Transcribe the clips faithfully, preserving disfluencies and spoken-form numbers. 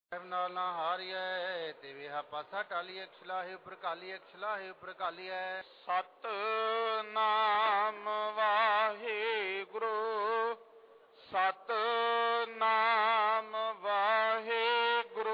ਨਾਲ ਨਾ ਹਾਰੀਐ ਤੇ ਵਿਹਾ ਪਾਸਾ ਟਾਲੀਐ ਛਲਾਹੇ ਉਪਰ ਕਾਲੀਐ ਛਲਾਹੇ ਉਪਰ ਕਾਲੀਐ। ਸਤ ਨਾਮ ਵਾਹਿਗੁਰੂ ਸਤ ਨਾਮ ਵਾਹਿਗੁਰੂ।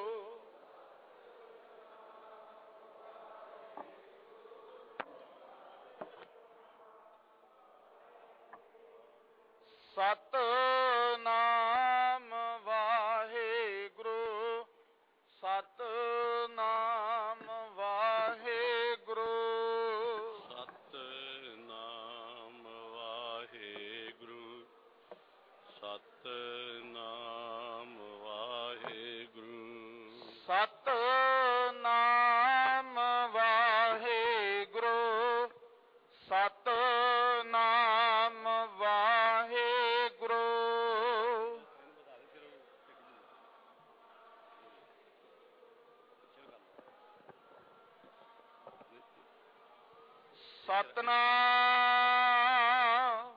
ਸਤ ਨਾਮ ਵਾਹਿਗੁਰੂ ਸਤ ਨਾਮ ਵਾਹਿਗੁਰੂ। ਸਤ ਨਾਮ ਵਾਹਿਗੁਰੂ ਸਤ ਨਾਮ ਵਾਹਿਗੁਰੂ। ਸਤ ਨਾਮ ਵਾਹਿਗੁਰੂ ਸਤ ਨਾਮ ਵਾਹਿਗੁਰੂ। ਸਤਨਾਮ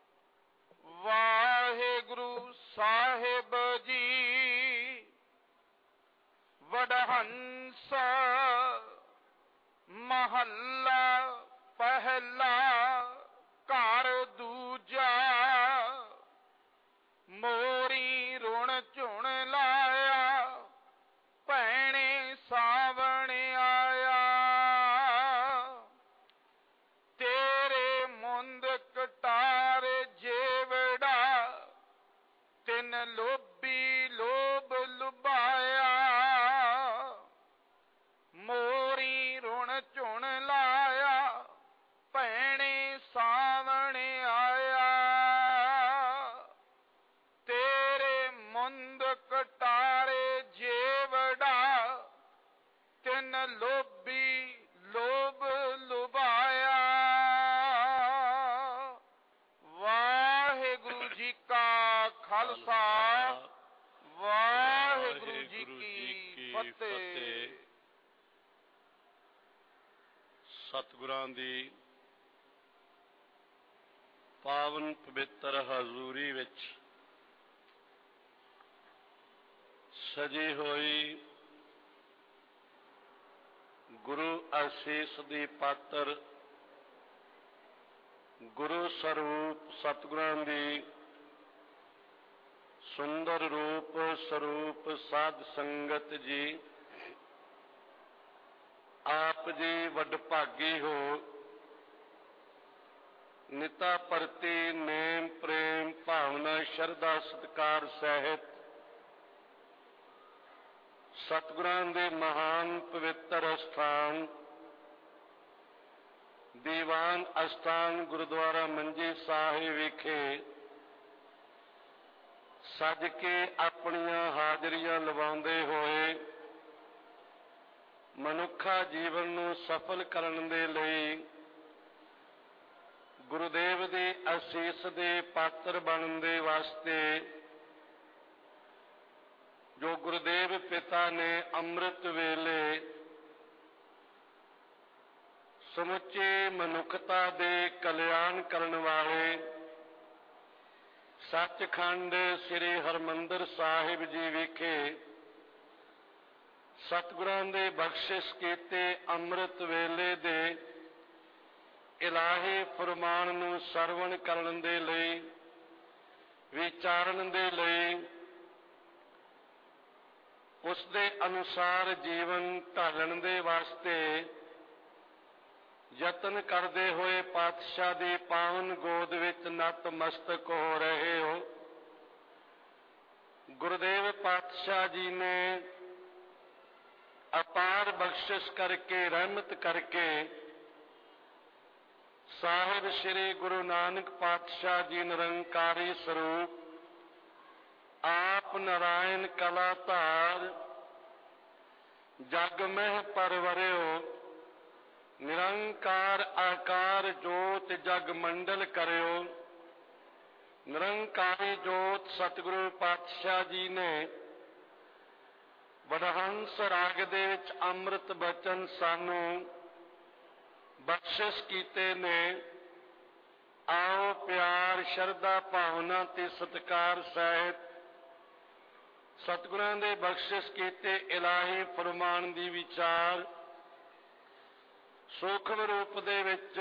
ਵਾਹਿਗੁਰੂ ਸਾਹਿਬ ਜੀ। ਵਡਹੰਸ ਮਹੱਲਾ ਪਹਿਲਾ ਘਰ ਦੂਜਾ। ਮੋਰੀ ਰੁਣ ਝੁਣ ਲਾਇਆ ਭੈਣੇ ਸਾਵਣ ਆਇਆ। ਤੇਰੇ ਮੁੰਦ ਕਟਾਰ ਜੇਵੜਾ ਤਿਨ ਲੋਭੀ ਲੋਭ ਲੁਭਾਇਆ। ਮੋਰੀ ਰੁਣ ਝੁਣ ਲਾਇਆ ਭੈਣੇ ਸਾਵਣ ਆਇਆ। ਤੇਰੇ ਮੁੰਦ ਕਟਾਰੇ ਜੇਵੜਾ ਤਿਨ ਲੋਭੀ ਲੋਭ ਲੁਭਾਇਆ। ਵਾਹਿਗੁਰੂ ਜੀ ਕਾ ਖਾਲਸਾ ਵਾਹਿਗੁਰੂ ਜੀ ਕੀ ਫਤਿਹ। ਸਤਿਗੁਰਾਂ ਦੀ ਪਾਵਨ ਪਵਿੱਤਰ ਹਜ਼ੂਰੀ ਵਿੱਚ ਸਜੀ ਹੋਈ ਗੁਰੂ ਅਸੀਸ ਦੀ ਪਾਤਰ ਗੁਰੂ ਸਰੂਪ ਸਤਿਗੁਰਾਂ ਦੀ ਸੁੰਦਰ ਰੂਪ ਸਰੂਪ ਸਾਧ ਸੰਗਤ ਜੀ। ਆਪ ਜੀ ਵਡਭਾਗੀ ਹੋ। ਨਿਤਾ ਪ੍ਰਤੀ ਨੇਮ ਪ੍ਰੇਮ ਭਾਵਨਾ ਸ਼ਰਧਾ ਸਤਿਕਾਰ ਸਹਿਤ ਸਤਿਗੁਰਾਂ ਦੇ ਮਹਾਨ ਪਵਿੱਤਰ ਅਸਥਾਨ ਦੀਵਾਨ ਅਸਥਾਨ ਗੁਰਦੁਆਰਾ ਮੰਜੀ ਸਾਹਿਬ ਵਿਖੇ ਸੱਜ ਕੇ ਆਪਣੀਆਂ ਹਾਜ਼ਰੀਆਂ ਲਵਾਉਂਦੇ ਹੋਏ ਮਨੁੱਖਾ ਜੀਵਨ ਨੂੰ ਸਫਲ ਕਰਨ ਦੇ ਲਈ ਗੁਰੂਦੇਵ ਦੀ ਅਸੀਸ ਦੇ ਪਾਤਰ ਬਣਨ ਦੇ ਵਾਸਤੇ ਜੋ ਗੁਰੂਦੇਵ ਪਿਤਾ ਨੇ ਅੰਮ੍ਰਿਤ ਵੇਲੇ ਸਮੁੱਚੇ ਮਨੁੱਖਤਾ ਦੇ ਕਲਿਆਣ ਕਰਨ ਵਾਲੇ ਸੱਚਖੰਡ ਸ੍ਰੀ ਹਰਿਮੰਦਰ ਸਾਹਿਬ ਜੀ ਵਿਖੇ ਸਤਿਗੁਰਾਂ ਦੇ ਬਖਸ਼ਿਸ਼ ਕੀਤੇ ਅੰਮ੍ਰਿਤ ਵੇਲੇ ਦੇ ਇਲਾਹੀ ਫਰਮਾਨ ਨੂੰ ਸਰਵਣ ਕਰਨ ਦੇ ਲਈ ਵਿਚਾਰਨ ਦੇ ਲਈ ਉਸ ਦੇ ਅਨੁਸਾਰ ਜੀਵਨ ਢਾਲਣ ਦੇ ਵਾਸਤੇ ਯਤਨ ਕਰਦੇ ਹੋਏ ਪਾਤਸ਼ਾਹ ਦੀ ਪਾਵਨ ਗੋਦ ਵਿੱਚ ਨਤਮਸਤਕ ਹੋ ਰਹੇ ਹੋ। ਗੁਰੂਦੇਵ ਪਾਤਸ਼ਾਹ ਜੀ ਨੇ ਅਪਾਰ ਬਖਸ਼ਿਸ਼ ਕਰਕੇ ਰਹਿਮਤ ਕਰਕੇ ਸਾਹਿਬ ਸ੍ਰੀ ਗੁਰੂ ਨਾਨਕ ਪਾਤਸ਼ਾਹ ਜੀ ਨਿਰੰਕਾਰੀ ਸਰੂਪ ਆਪ ਨਾਰਾਇਣ ਕਲਾ ਧਾਰ ਜਗ ਮਹਿ ਪਰਵਰਿਓ ਨਿਰੰਕਾਰ ਆਕਾਰ ਜੋਤ ਜਗ ਮੰਡਲ ਕਰਿਓ। ਨਿਰੰਕਾਰੀ ਜੋਤ ਸਤਿਗੁਰੂ ਪਾਤਸ਼ਾਹ ਜੀ ਨੇ ਵਡਹੰਸ ਰਾਗ ਦੇ ਵਿੱਚ ਅੰਮ੍ਰਿਤ ਬਚਨ ਸਾਨੂੰ ਬਖਸ਼ਿਸ਼ ਕੀਤੇ ਨੇ। ਆਓ ਪਿਆਰ ਸ਼ਰਧਾ ਭਾਵਨਾ ਤੇ ਸਤਿਕਾਰ ਸਹਿਤ ਸਤਿਗੁਰਾਂ ਦੇ ਬਖਸ਼ਿਸ਼ ਕੀਤੇ ਇਲਾਹੀ ਫਰਮਾਨ ਦੀ ਵਿਚਾਰ ਸੂਖਮ ਰੂਪ ਦੇ ਵਿੱਚ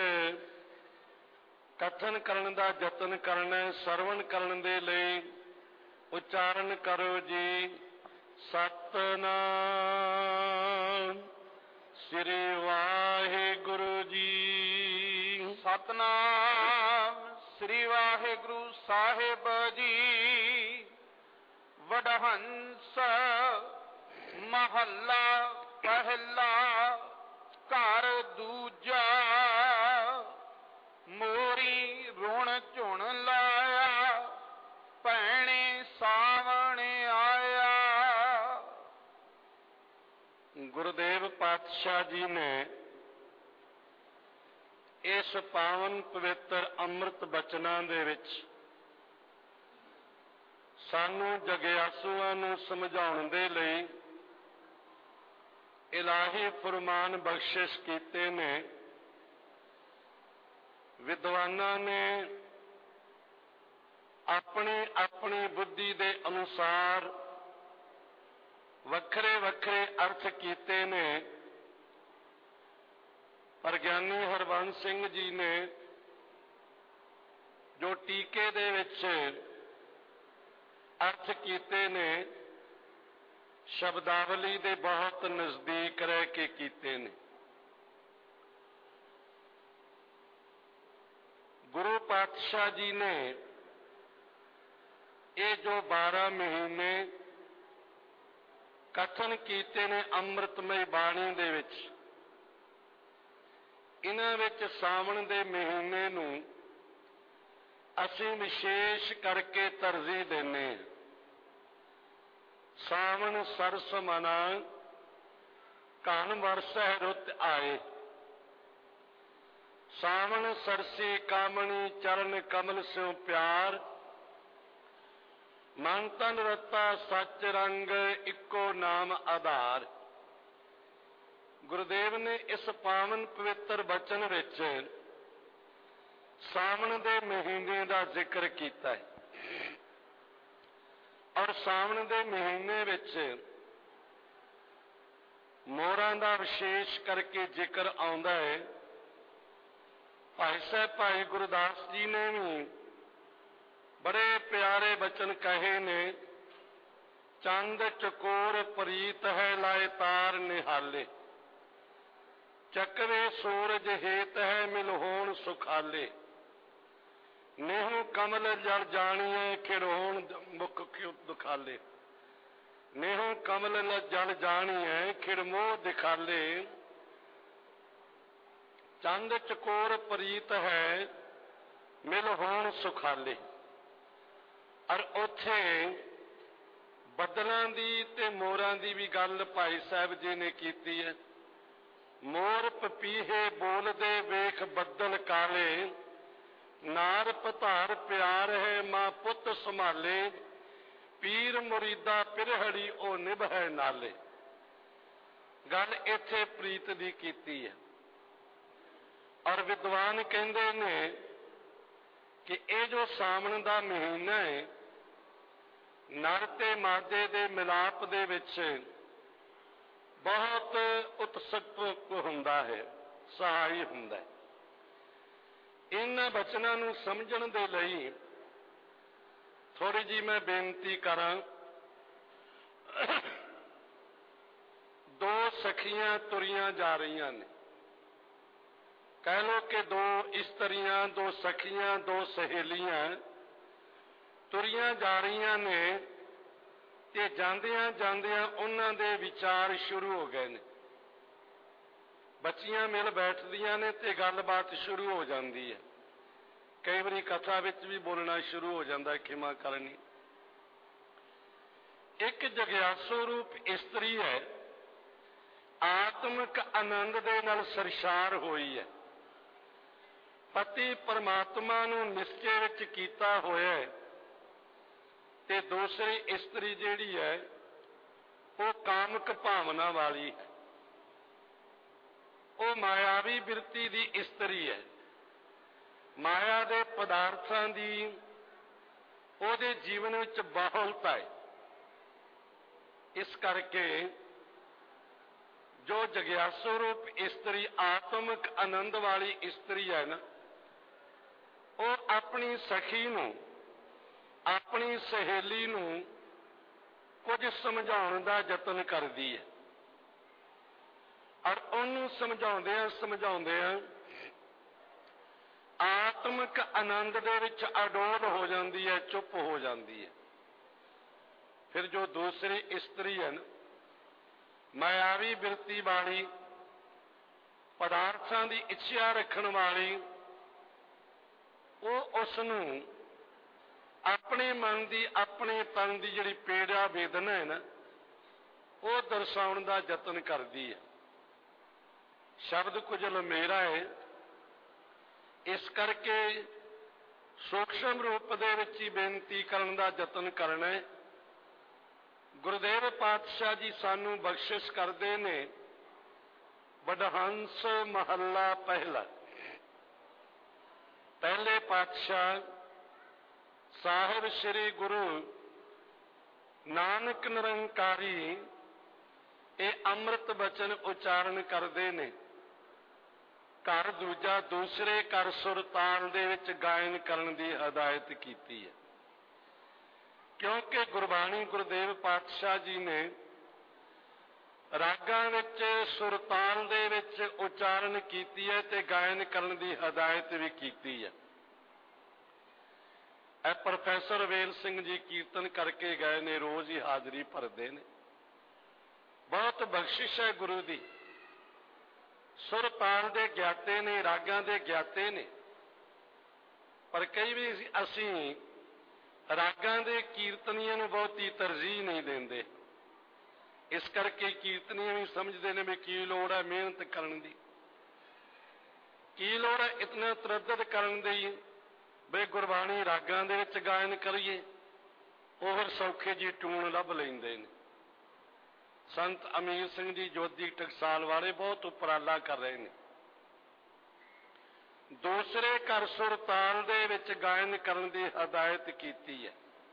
ਕਥਨ ਕਰਨ ਦਾ ਯਤਨ ਕਰਨਾ, ਸਰਵਣ ਕਰਨ ਦੇ ਲਈ ਉਚਾਰਨ ਕਰੋ ਜੀ। ਸਤਿਨਾਮ ਸ੍ਰੀ ਵਾਹਿਗੁਰੂ ਜੀ। ਸਤਨਾਮ ਸ੍ਰੀ ਵਾਹਿਗੁਰੂ ਸਾਹਿਬ ਜੀ। ਵਡਹੰਸ ਮਹੱਲਾ ਪਹਿਲਾ ਘਰ ਦੂਜਾ। ਮੋਰੀ ਰੁਣ ਝੁਣ ਲਾਇਆ ਭੈਣੇ ਸਾਵਣ ਆਇਆ। ਗੁਰਦੇਵ ਪਾਤਸ਼ਾਹ ਜੀ ਨੇ ਇਸ ਪਾਵਨ ਪਵਿੱਤਰ ਅੰਮ੍ਰਿਤ ਬਚਨਾਂ ਦੇ ਵਿੱਚ ਸਾਨੂੰ ਜਗਿਆਸੂਆਂ ਨੂੰ ਸਮਝਾਉਣ ਦੇ ਲਈ ਇਲਾਹੀ ਫਰਮਾਨ ਬਖਸ਼ਿਸ਼ ਕੀਤੇ ਨੇ। ਵਿਦਵਾਨਾਂ ਨੇ ਆਪਣੀ ਆਪਣੀ ਬੁੱਧੀ ਦੇ ਅਨੁਸਾਰ ਵੱਖਰੇ ਵੱਖਰੇ ਅਰਥ ਕੀਤੇ ਨੇ, ਪਰ ਗਿਆਨੀ ਹਰਬੰਸ ਸਿੰਘ ਜੀ ਨੇ ਜੋ ਟੀਕੇ ਦੇ ਵਿੱਚ ਅਰਥ ਕੀਤੇ ਨੇ ਸ਼ਬਦਾਵਲੀ ਦੇ ਬਹੁਤ ਨਜ਼ਦੀਕ ਰਹਿ ਕੇ ਕੀਤੇ ਨੇ। ਗੁਰੂ ਪਾਤਸ਼ਾਹ ਜੀ ਨੇ ਇਹ ਜੋ ਬਾਰਾਂ ਮਹੀਨੇ ਕਥਨ ਕੀਤੇ ਨੇ ਅੰਮ੍ਰਿਤਮਈ ਬਾਣੀ ਦੇ ਵਿੱਚ, ਇਹਨਾਂ ਵਿੱਚ ਸਾਵਣ ਦੇ ਮਹੀਨੇ ਨੂੰ ਅਸੀਂ ਵਿਸ਼ੇਸ਼ ਕਰਕੇ ਤਰਜੀਹ ਦਿੰਦੇ ਹਾਂ। ਸਾਵਣ ਸਰਸ ਮਨਾ ਘਨ ਵਰਸਹਿ ਰੁੱਤ ਆਏ। ਸਾਵਣ ਸਰਸੀ ਕਾਮਣੀ ਚਰਨ ਕਮਲ ਸਿਉ ਪਿਆਰ। ਮਨ ਤਨ ਰਤਾ ਸੱਚ ਰੰਗ ਇੱਕੋ ਨਾਮ ਆਧਾਰ। ਗੁਰਦੇਵ ਨੇ ਇਸ ਪਾਵਨ ਪਵਿੱਤਰ ਬਚਨ ਵਿੱਚ ਸਾਵਣ ਦੇ ਮਹੀਨੇ ਦਾ ਜ਼ਿਕਰ ਕੀਤਾ ਹੈ ਔਰ ਸਾਵਣ ਦੇ ਮਹੀਨੇ ਵਿੱਚ ਮੋਰਾਂ ਦਾ ਵਿਸ਼ੇਸ਼ ਕਰਕੇ ਜ਼ਿਕਰ ਆਉਂਦਾ ਹੈ। ਭਾਈ ਸਾਹਿਬ ਭਾਈ ਗੁਰਦਾਸ ਜੀ ਨੇ ਵੀ ਬੜੇ ਪਿਆਰੇ ਬਚਨ ਕਹੇ ਨੇ। ਚੰਦ ਚਕੋਰ ਪ੍ਰੀਤ ਹੈ ਲਾਏ ਤਾਰ ਨਿਹਾਲੇ। ਚੱਕਵੇ ਸੂਰਜ ਹੇਤ ਹੈ ਮਿਲ ਹੋਣ ਸੁਖਾਲੇ। ਨੇਹੁ ਕਮਲ ਜਲ ਜਾਣੀਏ ਖਿੜੋਣ ਮੁਖ ਦੁਖਾਲੇ। ਨੇਹੁ ਕਮਲ ਜਲ ਜਾਣੀਏ ਖਿੜ ਮੋਹ ਦਿਖਾਲੇ। ਚੰਦ ਚਕੋਰ ਪ੍ਰੀਤ ਹੈ ਮਿਲ ਹੋਣ ਸੁਖਾਲੇ। ਔਰ ਉੱਥੇ ਬੱਦਲਾਂ ਦੀ ਤੇ ਮੋਰਾਂ ਦੀ ਵੀ ਗੱਲ ਭਾਈ ਸਾਹਿਬ ਜੀ ਨੇ ਕੀਤੀ ਹੈ। ਮੋਰ ਪਪੀਹੇ ਬੋਲਦੇ ਵੇਖ ਬੱਦਲ ਕਾਲੇ। ਨਾਰ ਪਧਾਰ ਪਿਆਰ ਹੈ ਮਾਂ ਪੁੱਤ ਸੰਭਾਲੇ। ਪੀਰ ਮੁਰੀਦਾ ਪਿਰਹੜੀ ਉਹ ਨਿਭੈ ਨਾਲੇ। ਗੱਲ ਇੱਥੇ ਪ੍ਰੀਤ ਦੀ ਕੀਤੀ ਹੈ। ਔਰ ਵਿਦਵਾਨ ਕਹਿੰਦੇ ਨੇ ਕਿ ਇਹ ਜੋ ਸਾਵਣ ਦਾ ਮਹੀਨਾ ਹੈ, ਨਰ ਤੇ ਮਾਦੇ ਦੇ ਮਿਲਾਪ ਦੇ ਵਿੱਚ ਬਹੁਤ ਉਤਸੁਕ ਹੁੰਦਾ ਹੈ, ਸਹਾਈ ਹੁੰਦਾ ਹੈ। ਇਹਨਾਂ ਬਚਨਾਂ ਨੂੰ ਸਮਝਣ ਦੇ ਲਈ ਥੋੜੀ ਜਿਹੀ ਮੈਂ ਬੇਨਤੀ ਕਰਾਂ। ਦੋ ਸਖੀਆਂ ਤੁਰੀਆਂ ਜਾ ਰਹੀਆਂ ਨੇ। ਕਹਿ ਲੋ ਕਿ ਦੋ ਇਸਤਰੀਆਂ, ਦੋ ਸਖੀਆਂ, ਦੋ ਸਹੇਲੀਆਂ ਤੁਰੀਆਂ ਜਾ ਰਹੀਆਂ ਨੇ ਤੇ ਜਾਂਦਿਆਂ ਜਾਂਦਿਆਂ ਉਹਨਾਂ ਦੇ ਵਿਚਾਰ ਸ਼ੁਰੂ ਹੋ ਗਏ ਨੇ। ਬੱਚੀਆਂ ਮਿਲ ਬੈਠਦੀਆਂ ਨੇ ਤੇ ਗੱਲਬਾਤ ਸ਼ੁਰੂ ਹੋ ਜਾਂਦੀ ਹੈ। ਕਈ ਵਾਰੀ ਕਥਾ ਵਿੱਚ ਵੀ ਬੋਲਣਾ ਸ਼ੁਰੂ ਹੋ ਜਾਂਦਾ, ਖਿਮਾ ਕਰਨੀ। ਇੱਕ ਜਗਿਆਸੂ ਰੂਪ ਇਸਤਰੀ ਹੈ, ਆਤਮਿਕ ਆਨੰਦ ਦੇ ਨਾਲ ਸਰਸ਼ਾਰ ਹੋਈ ਹੈ। ਪਤੀ ਪਰਮਾਤਮਾ ਨੂੰ ਨਿਸ਼ਚੇ ਵਿੱਚ ਕੀਤਾ ਹੋਇਆ ਹੈ ਤੇ ਦੂਸਰੀ ਇਸਤਰੀ ਜਿਹੜੀ ਹੈ ਉਹ ਕਾਮਿਕ ਭਾਵਨਾ ਵਾਲੀ ਹੈ। ਉਹ ਮਾਇਆਵੀ ਬਿਰਤੀ ਦੀ ਇਸਤਰੀ ਹੈ। ਮਾਇਆ ਦੇ ਪਦਾਰਥਾਂ ਦੀ ਉਹਦੇ ਜੀਵਨ ਵਿੱਚ ਬਹੁਲਤਾ ਹੈ। ਇਸ ਕਰਕੇ ਜੋ ਜਗਿਆਸੂ ਰੂਪ ਇਸਤਰੀ ਆਤਮਿਕ ਆਨੰਦ ਵਾਲੀ ਇਸਤਰੀ ਹੈ ਨਾ, ਉਹ ਆਪਣੀ ਸਖੀ ਨੂੰ, ਆਪਣੀ ਸਹੇਲੀ ਨੂੰ ਕੁਝ ਸਮਝਾਉਣ ਦਾ ਯਤਨ ਕਰਦੀ ਹੈ ਔਰ ਉਹਨੂੰ ਸਮਝਾਉਂਦਿਆਂ ਸਮਝਾਉਂਦਿਆਂ ਆਤਮਿਕ ਆਨੰਦ ਦੇ ਵਿੱਚ ਅਡੋਲ ਹੋ ਜਾਂਦੀ ਹੈ, ਚੁੱਪ ਹੋ ਜਾਂਦੀ ਹੈ। ਫਿਰ ਜੋ ਦੂਸਰੀ ਇਸਤਰੀ ਹੈ ਨਾ, ਮਾਇਆਵੀ ਬਿਰਤੀ ਵਾਲੀ, ਪਦਾਰਥਾਂ ਦੀ ਇੱਛਾ ਰੱਖਣ ਵਾਲੀ, ਉਹ ਉਸ ਨੂੰ ਆਪਣੇ ਮਨ ਦੀ, ਆਪਣੇ ਤਨ ਦੀ ਜਿਹੜੀ ਪੀੜਾ ਵੇਦਨਾ ਹੈ ਨਾ, ਉਹ ਦਰਸਾਉਣ ਦਾ ਯਤਨ ਕਰਦੀ ਹੈ। ਸ਼ਬਦ ਕੁਝ ਲੰਮੇਰਾ ਹੈ, ਇਸ ਕਰਕੇ ਸੂਖਸ਼ਮ ਰੂਪ ਦੇ ਵਿੱਚ ਹੀ ਬੇਨਤੀ ਕਰਨ ਦਾ ਯਤਨ ਕਰਨਾ ਹੈ। ਗੁਰਦੇਵ ਪਾਤਸ਼ਾਹ ਜੀ ਸਾਨੂੰ ਬਖਸ਼ਿਸ਼ ਕਰਦੇ ਨੇ, ਵਡਹੰਸ ਮਹੱਲਾ ਪਹਿਲਾ। ਪਹਿਲੇ ਪਾਤਸ਼ਾਹ ਸਾਹਿਬ ਸ੍ਰੀ ਗੁਰੂ ਨਾਨਕ ਨਿਰੰਕਾਰੀ ਇਹ ਅੰਮ੍ਰਿਤ ਬਚਨ ਉਚਾਰਨ ਕਰਦੇ ਨੇ। ਘਰ ਦੂਜਾ ਦੂਸਰੇ ਘਰ ਸੁਰਤਾਲ ਦੇ ਵਿੱਚ ਗਾਇਨ ਕਰਨ ਦੀ ਹਦਾਇਤ ਕੀਤੀ ਹੈ, ਕਿਉਂਕਿ ਗੁਰਬਾਣੀ ਗੁਰਦੇਵ ਪਾਤਸ਼ਾਹ ਜੀ ਨੇ ਰਾਗਾਂ ਵਿੱਚ, ਸੁਰਤਾਲ ਦੇ ਵਿੱਚ ਉਚਾਰਨ ਕੀਤੀ ਹੈ ਤੇ ਗਾਇਨ ਕਰਨ ਦੀ ਹਦਾਇਤ ਵੀ ਕੀਤੀ ਹੈ। ਇਹ ਪ੍ਰੋਫੈਸਰ ਵੇਲ ਸਿੰਘ ਜੀ ਕੀਰਤਨ ਕਰਕੇ ਗਏ ਨੇ, ਰੋਜ਼ ਹੀ ਹਾਜ਼ਰੀ ਭਰਦੇ ਨੇ। ਬਹੁਤ ਬਖਸ਼ਿਸ਼ ਹੈ ਗੁਰੂ ਦੀ। ਸੁਰਤਾਲ ਦੇ ਗਿਆਤੇ ਨੇ, ਰਾਗਾਂ ਦੇ ਗਿਆਤੇ ਨੇ, ਪਰ ਕਈ ਵੀ ਅਸੀਂ ਰਾਗਾਂ ਦੇ ਕੀਰਤਨੀਆਂ ਨੂੰ ਬਹੁਤੀ ਤਰਜੀਹ ਨਹੀਂ ਦਿੰਦੇ। ਇਸ ਕਰਕੇ ਕੀਰਤਨੀਆਂ ਵੀ ਸਮਝਦੇ ਨੇ ਵੀ ਕੀ ਲੋੜ ਹੈ ਮਿਹਨਤ ਕਰਨ ਦੀ, ਕੀ ਲੋੜ ਹੈ ਇਤਨਾ ਤਰੱਦਦ ਕਰਨ ਦੀ ਬਈ ਗੁਰਬਾਣੀ ਰਾਗਾਂ ਦੇ ਵਿੱਚ ਗਾਇਨ ਕਰੀਏ। ਉਹ ਫਿਰ ਸੌਖੇ ਜੀ ਟੂਣ ਲੱਭ ਲੈਂਦੇ ਨੇ। ਸੰਤ ਅਮੀਰ ਸਿੰਘ ਜੀ ਜੋਤੀ ਟਕਸਾਲ ਵਾਲੇ ਬਹੁਤ ਉਪਰਾਲਾ ਕਰ ਰਹੇ ਨੇ। ਦੂਸਰੇ ਘਰ ਸੁਰਤਾਲ ਦੇ ਵਿੱਚ ਗਾਇਨ ਕਰਨ ਦੀ ਹਦਾਇਤ ਕੀਤੀ ਹੈ।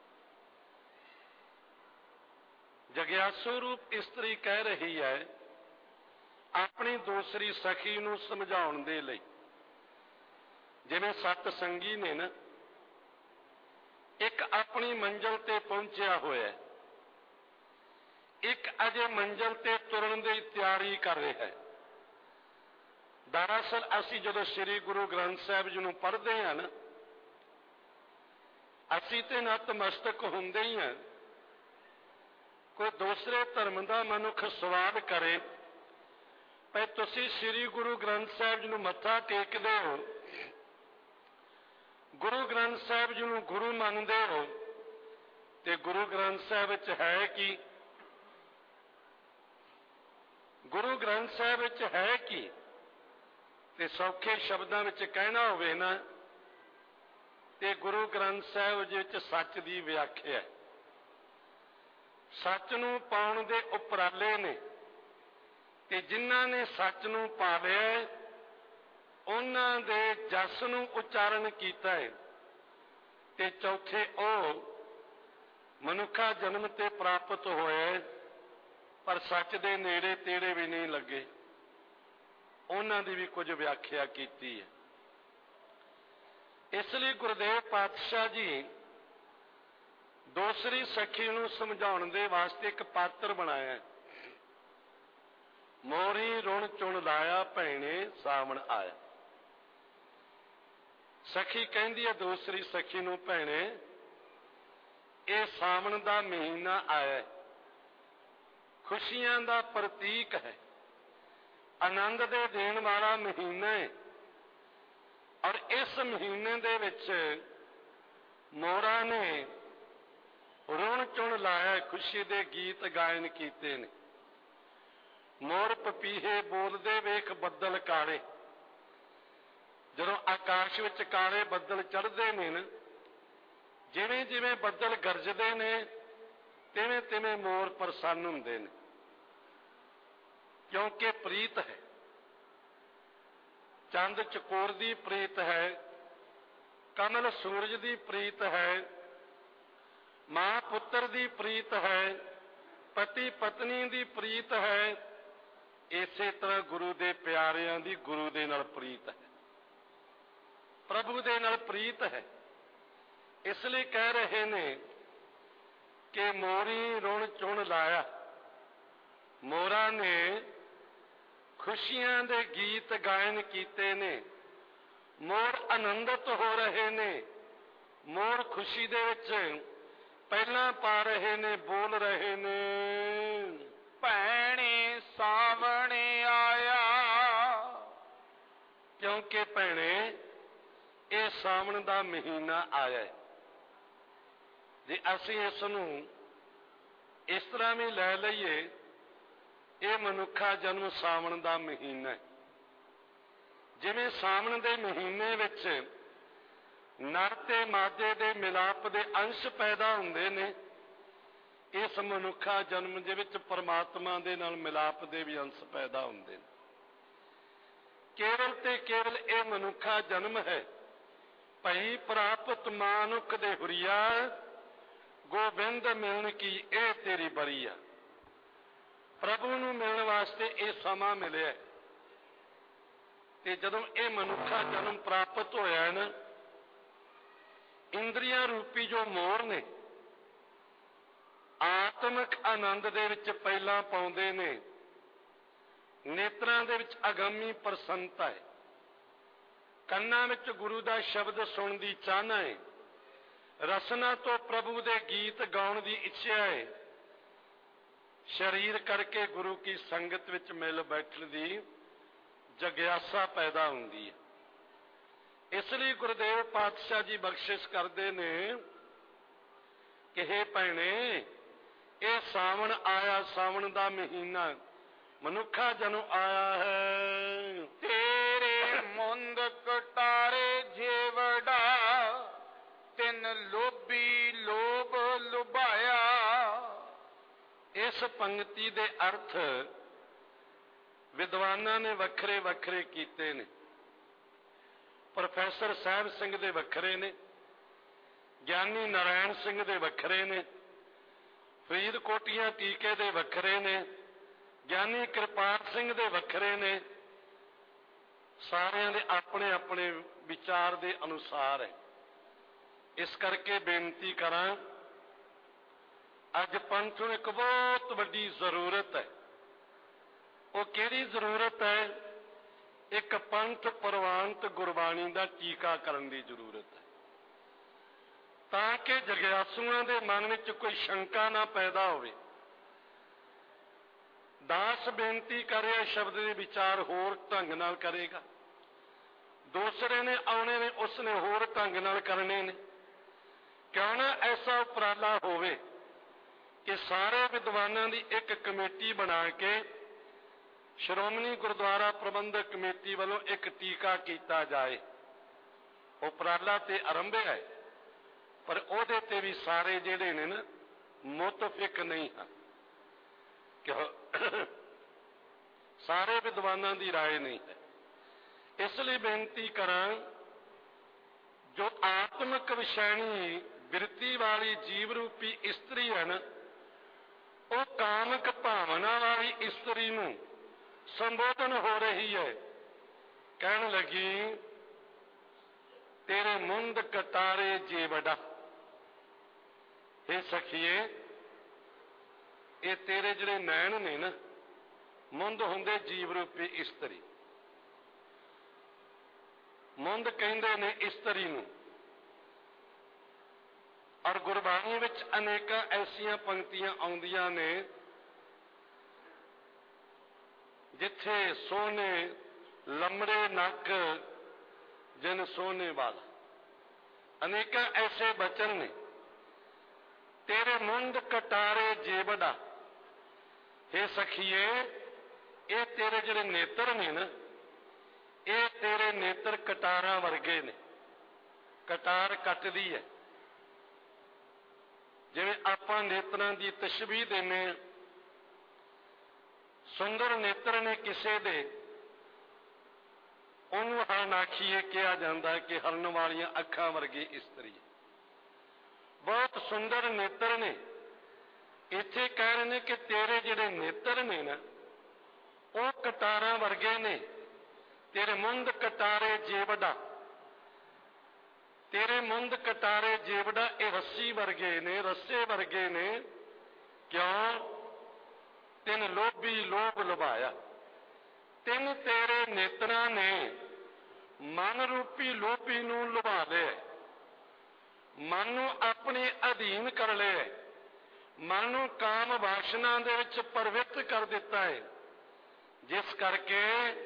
ਜਗਿਆਸੂ ਰੂਪ ਇਸਤਰੀ ਕਹਿ ਰਹੀ ਹੈ ਆਪਣੀ ਦੂਸਰੀ ਸਖੀ ਨੂੰ ਸਮਝਾਉਣ ਦੇ ਲਈ, ਜਿਵੇਂ ਸੱਤ ਸੰਗੀ ਨੇ ਨਾ, ਇੱਕ ਆਪਣੀ ਮੰਜ਼ਿਲ ਤੇ ਪਹੁੰਚਿਆ ਹੋਇਆ, ਇੱਕ ਅਜੇ ਮੰਜ਼ਿਲ ਤੇ ਤੁਰਨ ਦੀ ਤਿਆਰੀ ਕਰ ਰਿਹਾ ਹੈ। ਦਰਅਸਲ ਅਸੀਂ ਜਦੋਂ ਸ੍ਰੀ ਗੁਰੂ ਗ੍ਰੰਥ ਸਾਹਿਬ ਜੀ ਨੂੰ ਪੜ੍ਹਦੇ ਹਾਂ ਨਾ, ਅਸੀਂ ਤੇ ਨਤਮਸਤਕ ਹੁੰਦੇ ਹੀ ਹਾਂ। ਕੋਈ ਦੂਸਰੇ ਧਰਮ ਦਾ ਮਨੁੱਖ ਸਵਾਲ ਕਰੇ ਪਰ ਤੁਸੀਂ ਸ੍ਰੀ ਗੁਰੂ ਗ੍ਰੰਥ ਸਾਹਿਬ ਜੀ ਨੂੰ ਮੱਥਾ ਟੇਕਦੇ ਹੋ, ਗੁਰੂ ਗ੍ਰੰਥ ਸਾਹਿਬ ਜੀ ਨੂੰ ਗੁਰੂ ਮੰਨਦੇ ਹੋ, ਤੇ ਗੁਰੂ ਗ੍ਰੰਥ ਸਾਹਿਬ ਵਿੱਚ ਹੈ ਕੀ? ਗੁਰੂ ਗ੍ਰੰਥ ਸਾਹਿਬ ਵਿੱਚ ਹੈ ਕੀ? ਤੇ ਸੌਖੇ ਸ਼ਬਦਾਂ ਵਿੱਚ ਕਹਿਣਾ ਹੋਵੇ ਨਾ, ਤੇ ਗੁਰੂ ਗ੍ਰੰਥ ਸਾਹਿਬ ਵਿੱਚ ਸੱਚ ਦੀ ਵਿਆਖਿਆ ਹੈ। ਸੱਚ ਨੂੰ ਪਾਉਣ ਦੇ ਉਪਰਾਲੇ ਨੇ, ਤੇ ਜਿਨ੍ਹਾਂ ਨੇ ਸੱਚ ਨੂੰ ਪਾ ਲਿਆ ਉਹਨਾਂ ਦੇ ਜਸ ਨੂੰ ਉਚਾਰਨ ਕੀਤਾ ਹੈ। ਤੇ ਚੌਥੇ ਉਹ ਮਨੁੱਖਾ ਜਨਮ ਤੇ ਪ੍ਰਾਪਤ ਹੋਏ ਪਰ ਸੱਚ ਦੇ ਨੇੜੇ ਤੇੜੇ ਵੀ ਨਹੀਂ ਲੱਗੇ, ਉਹਨਾਂ ਦੀ ਵੀ ਕੁਝ ਵਿਆਖਿਆ ਕੀਤੀ ਹੈ। ਇਸ ਲਈ ਗੁਰਦੇਵ ਪਾਤਸ਼ਾਹ ਜੀ ਦੂਸਰੀ ਸਖੀ ਨੂੰ ਸਮਝਾਉਣ ਦੇ ਵਾਸਤੇ ਇੱਕ ਪਾਤਰ ਬਣਾਇਆ। ਮੋਰੀ ਰੁਣ ਚੁਣ ਲਾਇਆ ਭੈਣੇ ਸਾਵਣ ਆਇਆ। ਸਖੀ ਕਹਿੰਦੀ ਹੈ ਦੂਸਰੀ ਸਖੀ ਨੂੰ, ਭੈਣੇ ਇਹ ਸਾਵਣ ਦਾ ਮਹੀਨਾ ਆਇਆ, ਖੁਸ਼ੀਆਂ ਦਾ ਪ੍ਰਤੀਕ ਹੈ, ਆਨੰਦ ਦੇ ਦੇਣ ਵਾਲਾ ਮਹੀਨਾ ਹੈ। ਔਰ ਇਸ ਮਹੀਨੇ ਦੇ ਵਿੱਚ ਮੋਰਾਂ ਨੇ ਰੁਣ ਚੁਣ ਲਾਇਆ, ਖੁਸ਼ੀ ਦੇ ਗੀਤ ਗਾਇਨ ਕੀਤੇ ਨੇ। ਮੋਰ ਪਪੀਹੇ ਬੋਲਦੇ ਵੇਖ ਬੱਦਲ ਕਾਲੇ। ਜਦੋਂ ਆਕਾਸ਼ ਵਿੱਚ ਕਾਲੇ ਬੱਦਲ ਚੜ੍ਹਦੇ ਨੇ ਨਾ, ਜਿਵੇਂ ਜਿਵੇਂ ਬੱਦਲ ਗਰਜਦੇ ਨੇ ਤਿਵੇਂ ਤਿਵੇਂ ਮੋਰ ਪ੍ਰਸੰਨ ਹੁੰਦੇ ਨੇ, ਕਿਉਂਕਿ ਪ੍ਰੀਤ ਹੈ। ਚੰਦ ਚਕੋਰ ਦੀ ਪ੍ਰੀਤ ਹੈ, ਕਮਲ ਸੂਰਜ ਦੀ ਪ੍ਰੀਤ ਹੈ, ਮਾਂ ਪੁੱਤਰ ਦੀ ਪ੍ਰੀਤ ਹੈ, ਪਤੀ ਪਤਨੀ ਦੀ ਪ੍ਰੀਤ ਹੈ, ਇਸੇ ਤਰ੍ਹਾਂ ਗੁਰੂ ਦੇ ਪਿਆਰਿਆਂ ਦੀ ਗੁਰੂ ਦੇ ਨਾਲ ਪ੍ਰੀਤ ਹੈ, ਪ੍ਰਭੂ ਦੇ ਨਾਲ ਪ੍ਰੀਤ ਹੈ। ਇਸ ਲਈ ਕਹਿ ਰਹੇ ਨੇ ਕਿ ਮੋਰੀ ਰੁਣ ਚੁਣ ਲਾਇਆ। ਮੋਰਾਂ ਨੇ ਖੁਸ਼ੀਆਂ ਦੇ ਗੀਤ ਗਾਇਨ ਕੀਤੇ ਨੇ, ਮੋਰ ਆਨੰਦਿਤ ਹੋ ਰਹੇ ਨੇ, ਮੋਰ ਖੁਸ਼ੀ ਦੇ ਵਿੱਚ ਪਹਿਲਾਂ ਪਾ ਰਹੇ ਨੇ, ਬੋਲ ਰਹੇ ਨੇ, ਭੈਣੇ ਸਾਵਣ ਆਇਆ। ਕਿਉਂਕਿ ਭੈਣੇ ਇਹ ਸਾਵਣ ਦਾ ਮਹੀਨਾ ਆਇਆ। ਜੇ ਅਸੀਂ ਇਸ ਨੂੰ ਇਸ ਤਰ੍ਹਾਂ ਵੀ ਲੈ ਲਈਏ, ਇਹ ਮਨੁੱਖਾ ਜਨਮ ਸਾਵਣ ਦਾ ਮਹੀਨਾ ਹੈ। ਜਿਵੇਂ ਸਾਵਣ ਦੇ ਮਹੀਨੇ ਵਿੱਚ ਨਰ ਤੇ ਮਾਦੇ ਦੇ ਮਿਲਾਪ ਦੇ ਅੰਸ਼ ਪੈਦਾ ਹੁੰਦੇ ਨੇ, ਇਸ ਮਨੁੱਖਾ ਜਨਮ ਦੇ ਵਿੱਚ ਪਰਮਾਤਮਾ ਦੇ ਨਾਲ ਮਿਲਾਪ ਦੇ ਵੀ ਅੰਸ਼ ਪੈਦਾ ਹੁੰਦੇ ਨੇ। ਕੇਵਲ ਤੇ ਕੇਵਲ ਇਹ ਮਨੁੱਖਾ ਜਨਮ ਹੈ। ਭਈ ਪ੍ਰਾਪਤ ਮਾਨੁਖ ਦੇ ਹੁਰੀਆ, ਗੋਬਿੰਦ ਮਿਲਣ ਕੀ ਇਹ ਤੇਰੀ ਬਰੀਆ। ਪ੍ਰਭੂ ਨੂੰ ਮਿਲਣ ਵਾਸਤੇ ਇਹ ਸਮਾਂ ਮਿਲਿਆ। ਤੇ ਜਦੋਂ ਇਹ ਮਨੁੱਖਾ ਜਨਮ ਪ੍ਰਾਪਤ ਹੋਇਆ ਨਾ, ਇੰਦਰੀਆਂ ਰੂਪੀ ਜੋ ਮੋਰ ਨੇ ਆਤਮਿਕ ਆਨੰਦ ਦੇ ਵਿੱਚ ਪਹਿਲਾਂ ਪਾਉਂਦੇ ਨੇ। ਨੇਤਰਾਂ ਦੇ ਵਿੱਚ ਅਗੰਮੀ ਪ੍ਰਸੰਨਤਾ ਹੈ, ਕੰਨਾਂ ਵਿੱਚ ਗੁਰੂ ਦਾ ਸ਼ਬਦ ਸੁਣਨ ਦੀ ਚਾਹਨਾ ਹੈ, ਰਸਨਾ ਤੋਂ ਪ੍ਰਭੂ ਦੇ ਗੀਤ ਗਾਉਣ ਦੀ ਇੱਛਾ ਹੈ, ਸਰੀਰ ਕਰਕੇ ਗੁਰੂ ਕੀ ਸੰਗਤ ਵਿੱਚ ਮਿਲ ਬੈਠਣ ਦੀ ਜਗਿਆਸਾ ਪੈਦਾ ਹੁੰਦੀ ਹੈ। ਇਸ ਲਈ ਗੁਰਦੇਵ ਪਾਤਸ਼ਾਹ ਜੀ ਬਖਸ਼ਿਸ਼ ਕਰਦੇ ਨੇ ਕਿ ਹੇ ਭੈਣੇ, ਇਹ ਸਾਵਣ ਆਇਆ, ਸਾਵਣ ਦਾ ਮਹੀਨਾ ਮਨੁੱਖਾ ਜਨਮ ਆਇਆ ਹੈ। ਤੇਰੇ ਮੁੰਦ ਕਟਾਰੇ ਜੇਵੜਾ, ਤਿੰਨ ਲੋਭੀ ਲੋਭ ਲੁਭਾਇਆ। ਇਸ ਪੰਕਤੀ ਦੇ ਅਰਥ ਵਿਦਵਾਨਾਂ ਨੇ ਵੱਖਰੇ ਵੱਖਰੇ ਕੀਤੇ ਨੇ। ਪ੍ਰੋਫੈਸਰ ਸਾਹਿਬ ਸਿੰਘ ਦੇ ਵੱਖਰੇ ਨੇ, ਗਿਆਨੀ ਨਾਰਾਇਣ ਸਿੰਘ ਦੇ ਵੱਖਰੇ ਨੇ, ਫਰੀਦਕੋਟੀਆਂ ਟੀਕੇ ਦੇ ਵੱਖਰੇ ਨੇ, ਗਿਆਨੀ ਕਿਰਪਾਲ ਸਿੰਘ ਦੇ ਵੱਖਰੇ ਨੇ। ਸਾਰਿਆਂ ਦੇ ਆਪਣੇ ਆਪਣੇ ਵਿਚਾਰ ਦੇ ਅਨੁਸਾਰ ਹੈ। ਇਸ ਕਰਕੇ ਬੇਨਤੀ ਕਰਾਂ, ਅੱਜ ਪੰਥ ਨੂੰ ਇੱਕ ਬਹੁਤ ਵੱਡੀ ਜ਼ਰੂਰਤ ਹੈ। ਉਹ ਕਿਹੜੀ ਜ਼ਰੂਰਤ ਹੈ? ਇੱਕ ਪੰਥ ਪ੍ਰਵਾਨਿਤ ਗੁਰਬਾਣੀ ਦਾ ਟੀਕਾਕਰਨ ਦੀ ਜ਼ਰੂਰਤ ਹੈ, ਤਾਂ ਕਿ ਜਗਿਆਸੂਆਂ ਦੇ ਮਨ ਵਿੱਚ ਕੋਈ ਸ਼ੰਕਾ ਨਾ ਪੈਦਾ ਹੋਵੇ। ਦਾਸ ਬੇਨਤੀ ਕਰ ਰਿਹਾ, ਸ਼ਬਦ ਦੇ ਵਿਚਾਰ ਹੋਰ ਢੰਗ ਨਾਲ ਕਰੇਗਾ, ਦੂਸਰੇ ਨੇ ਆਉਣੇ ਨੇ, ਉਸਨੇ ਹੋਰ ਢੰਗ ਨਾਲ ਕਰਨੇ ਨੇ। ਕਿਉਂ ਨਾ ਐਸਾ ਉਪਰਾਲਾ ਹੋਵੇ ਕਿ ਸਾਰੇ ਵਿਦਵਾਨਾਂ ਦੀ ਇੱਕ ਕਮੇਟੀ ਬਣਾ ਕੇ ਸ਼੍ਰੋਮਣੀ ਗੁਰਦੁਆਰਾ ਪ੍ਰਬੰਧਕ ਕਮੇਟੀ ਵੱਲੋਂ ਇੱਕ ਟੀਕਾ ਕੀਤਾ ਜਾਏ। ਉਪਰਾਲਾ ਤੇ ਆਰੰਭ ਹੈ, ਪਰ ਉਹਦੇ ਤੇ ਵੀ ਸਾਰੇ ਜਿਹੜੇ ਨੇ ਨਾ ਮੁਤਫਿਕ ਨਹੀਂ ਹਨ, ਕਿ ਸਾਰੇ ਵਿਦਵਾਨਾਂ ਦੀ ਰਾਏ ਨਹੀਂ ਹੈ। ਇਸ ਲਈ ਬੇਨਤੀ ਕਰਾਂ, ਜੋ ਆਤਮਿਕ ਵਿਸ਼ੈਣੀ ਬਿਰਤੀ ਵਾਲੀ ਜੀਵ ਰੂਪੀ ਇਸਤਰੀ ਹੈ ਨਾ, ਉਹ ਕਾਮਿਕ ਭਾਵਨਾ ਵਾਲੀ ਇਸਤਰੀ ਨੂੰ ਸੰਬੋਧਨ ਹੋ ਰਹੀ ਹੈ। ਕਹਿਣ ਲੱਗੀ, ਤੇਰੇ ਮੁੰਦ ਕਟਾਰੇ ਜੇਵੜਾ। ਇਹ ਸਖੀਏ, ਇਹ ਤੇਰੇ ਜਿਹੜੇ ਨੈਣ ਨੇ ਨਾ, ਮੁੰਦ ਹੁੰਦੇ ਜੀਵ ਰੂਪੀ ਇਸਤਰੀ। ਮੁੰਦ ਕਹਿੰਦੇ ਨੇ ਇਸਤਰੀ ਨੂੰ। ਔਰ ਗੁਰਬਾਣੀ ਵਿੱਚ ਅਨੇਕਾਂ ਐਸੀਆਂ ਪੰਕਤੀਆਂ ਆਉਂਦੀਆਂ ਨੇ ਜਿੱਥੇ ਸੋਹਣੇ ਲੰਮੜੇ ਨੱਕ ਜਿਨ ਸੋਹਣੇ ਵਾਲ, ਅਨੇਕਾਂ ਐਸੇ ਬਚਨ ਨੇ। ਤੇਰੇ ਮੁੰਦ ਕਟਾਰੇ ਜੇਵੜਾ। ਇਹ ਸਖੀਏ, ਇਹ ਤੇਰੇ ਜਿਹੜੇ ਨੇਤਰ ਨੇ ਨਾ, ਇਹ ਤੇਰੇ ਨੇਤਰ ਕਟਾਰਾਂ ਵਰਗੇ ਨੇ। ਕਟਾਰ ਕੱਟਦੀ ਹੈ। ਜਿਵੇਂ ਆਪਾਂ ਨੇਤਰਾਂ ਦੀ ਤਸ਼ਬੀਹ ਦਿੰਦੇ ਹਾਂ, ਸੁੰਦਰ ਨੇਤਰ ਨੇ ਕਿਸੇ ਦੇ, ਉਹਨੂੰ ਹਰਨਾਖੀਏ ਕਿਹਾ ਜਾਂਦਾ ਕਿ ਹਰਨ ਵਾਲੀਆਂ ਅੱਖਾਂ ਵਰਗੀ ਇਸਤਰੀ। ਬਹੁਤ ਸੁੰਦਰ ਨੇਤਰ ਨੇ, ਇੱਥੇ ਕਹਿ ਰਹੇ ਨੇ ਕਿ ਤੇਰੇ ਜਿਹੜੇ ਨੇਤਰ ਨੇ ਨਾ ਉਹ ਕਟਾਰਾਂ ਵਰਗੇ ਨੇ। ਤੇਰੇ ਮੁੰਦ ਕਟਾਰੇ ਜੇਵੜਾ, ਤੇਰੇ ਮੁੰਦ ਕਟਾਰੇ ਜੇਵੜਾ, ਇਹ ਰੱਸੀ ਵਰਗੇ ਨੇ, ਰੱਸੇ ਵਰਗੇ ਨੇ। ਕਿਉਂ? ਤਿੰਨ ਲੋਭੀ ਲੋਭ ਲੁਭਾਇਆ। ਤਿੰਨ ਤੇਰੇ ਨੇਤਰਾਂ ਨੇ ਮਨ ਰੂਪੀ ਲੋਭੀ ਨੂੰ ਲੁਭਾ ਲਿਆ, ਮਨ ਨੂੰ ਆਪਣੇ ਅਧੀਨ ਕਰ ਲਿਆ, ਮਨ ਨੂੰ ਕਾਮ ਵਾਸ਼ਨਾ ਦੇ ਵਿੱਚ ਪ੍ਰਵਿੱਤ ਕਰ ਦਿੱਤਾ ਹੈ। ਜਿਸ ਕਰਕੇ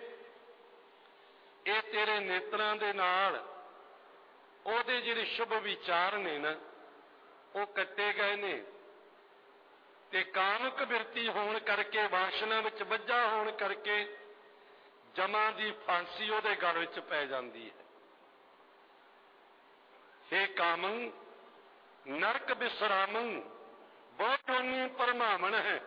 ਇਹ ਤੇਰੇ ਨੇਤਰਾਂ ਦੇ ਨਾਲ ਉਹਦੇ ਜਿਹੜੇ ਸ਼ੁਭ ਵਿਚਾਰ ਨੇ ਨਾ ਉਹ ਕੱਟੇ ਗਏ ਨੇ, ਤੇ ਕਾਮਕ ਬਿਰਤੀ ਹੋਣ ਕਰਕੇ, ਵਾਸ਼ਨਾ ਵਿੱਚ ਵੱਜਾ ਹੋਣ ਕਰਕੇ ਜਮਾਂ ਦੀ ਫਾਂਸੀ ਉਹਦੇ ਗਲ ਵਿੱਚ ਪੈ ਜਾਂਦੀ ਹੈ। ਹੇ ਕਾਮੰ ਨਰਕ ਵਿਸਰਾਮੰ, ਬਹੁਤ ਹੋਣੀ ਪਰਮਾਵਣ ਹੈ।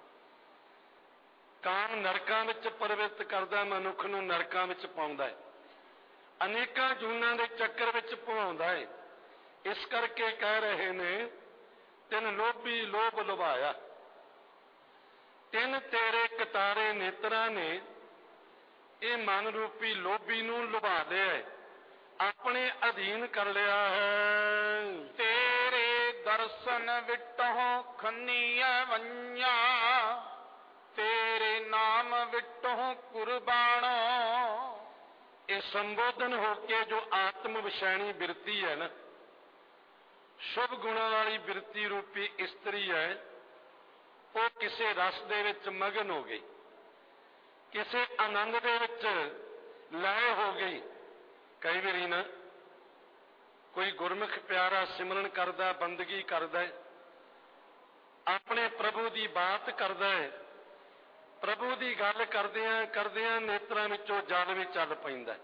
ਕਾਮ ਨਰਕਾਂ ਵਿੱਚ ਪ੍ਰਵਿੱਤ ਕਰਦਾ, ਮਨੁੱਖ ਨੂੰ ਨਰਕਾਂ ਵਿੱਚ ਪਾਉਂਦਾ ਹੈ, ਅਨੇਕਾਂ ਜੂਨਾਂ ਦੇ ਚੱਕਰ ਵਿੱਚ ਭਵਾਉਂਦਾ ਹੈ। ਇਸ ਕਰਕੇ ਕਹਿ ਰਹੇ ਨੇ ਤਿੰਨ ਲੋਭੀ ਲੋਭ ਲੁਭਾਇਆ। ਤਿੰਨ ਤੇਰੇ ਕਟਾਰੇ ਨੇਤਰਾਂ ਨੇ ਇਹ ਮਨ ਰੂਪੀ ਲੋਭੀ ਨੂੰ ਲੁਭਾ ਲਿਆ ਹੈ, ਆਪਣੇ ਅਧੀਨ ਕਰ ਲਿਆ ਹੈ। ਤੇਰੇ ਦਰਸ਼ਨ ਵਿਟਹੁ ਖੰਨੀਐ ਵੰਝਾ, ਤੇਰੇ ਨਾਮ ਵਿਟਹੁ ਕੁਰਬਾਨੋ। ਇਹ ਸੰਬੋਧਨ ਹੋ ਕੇ ਜੋ ਆਤਮ ਵਿਸ਼ੈਣੀ ਬਿਰਤੀ ਹੈ ਨਾ, ਸ਼ੁਭ ਗੁਣਾਂ ਵਾਲੀ ਬਿਰਤੀ ਰੂਪੀ ਇਸਤਰੀ ਹੈ, ਉਹ ਕਿਸੇ ਰਸ ਦੇ ਵਿੱਚ ਮਗਨ ਹੋ ਗਈ, ਕਿਸੇ ਆਨੰਦ ਦੇ ਵਿੱਚ ਲੈ ਹੋ ਗਈ। ਕਈ ਵਾਰੀ ਨਾ ਕੋਈ ਗੁਰਮੁਖ ਪਿਆਰਾ ਸਿਮਰਨ ਕਰਦਾ, ਬੰਦਗੀ ਕਰਦਾ, ਆਪਣੇ ਪ੍ਰਭੂ ਦੀ ਬਾਤ ਕਰਦਾ ਹੈ, ਪ੍ਰਭੂ ਦੀ ਗੱਲ ਕਰਦਿਆਂ ਕਰਦਿਆਂ ਨੇਤਰਾਂ ਵਿੱਚੋਂ ਜਲ ਵੀ ਚੱਲ ਪੈਂਦਾ।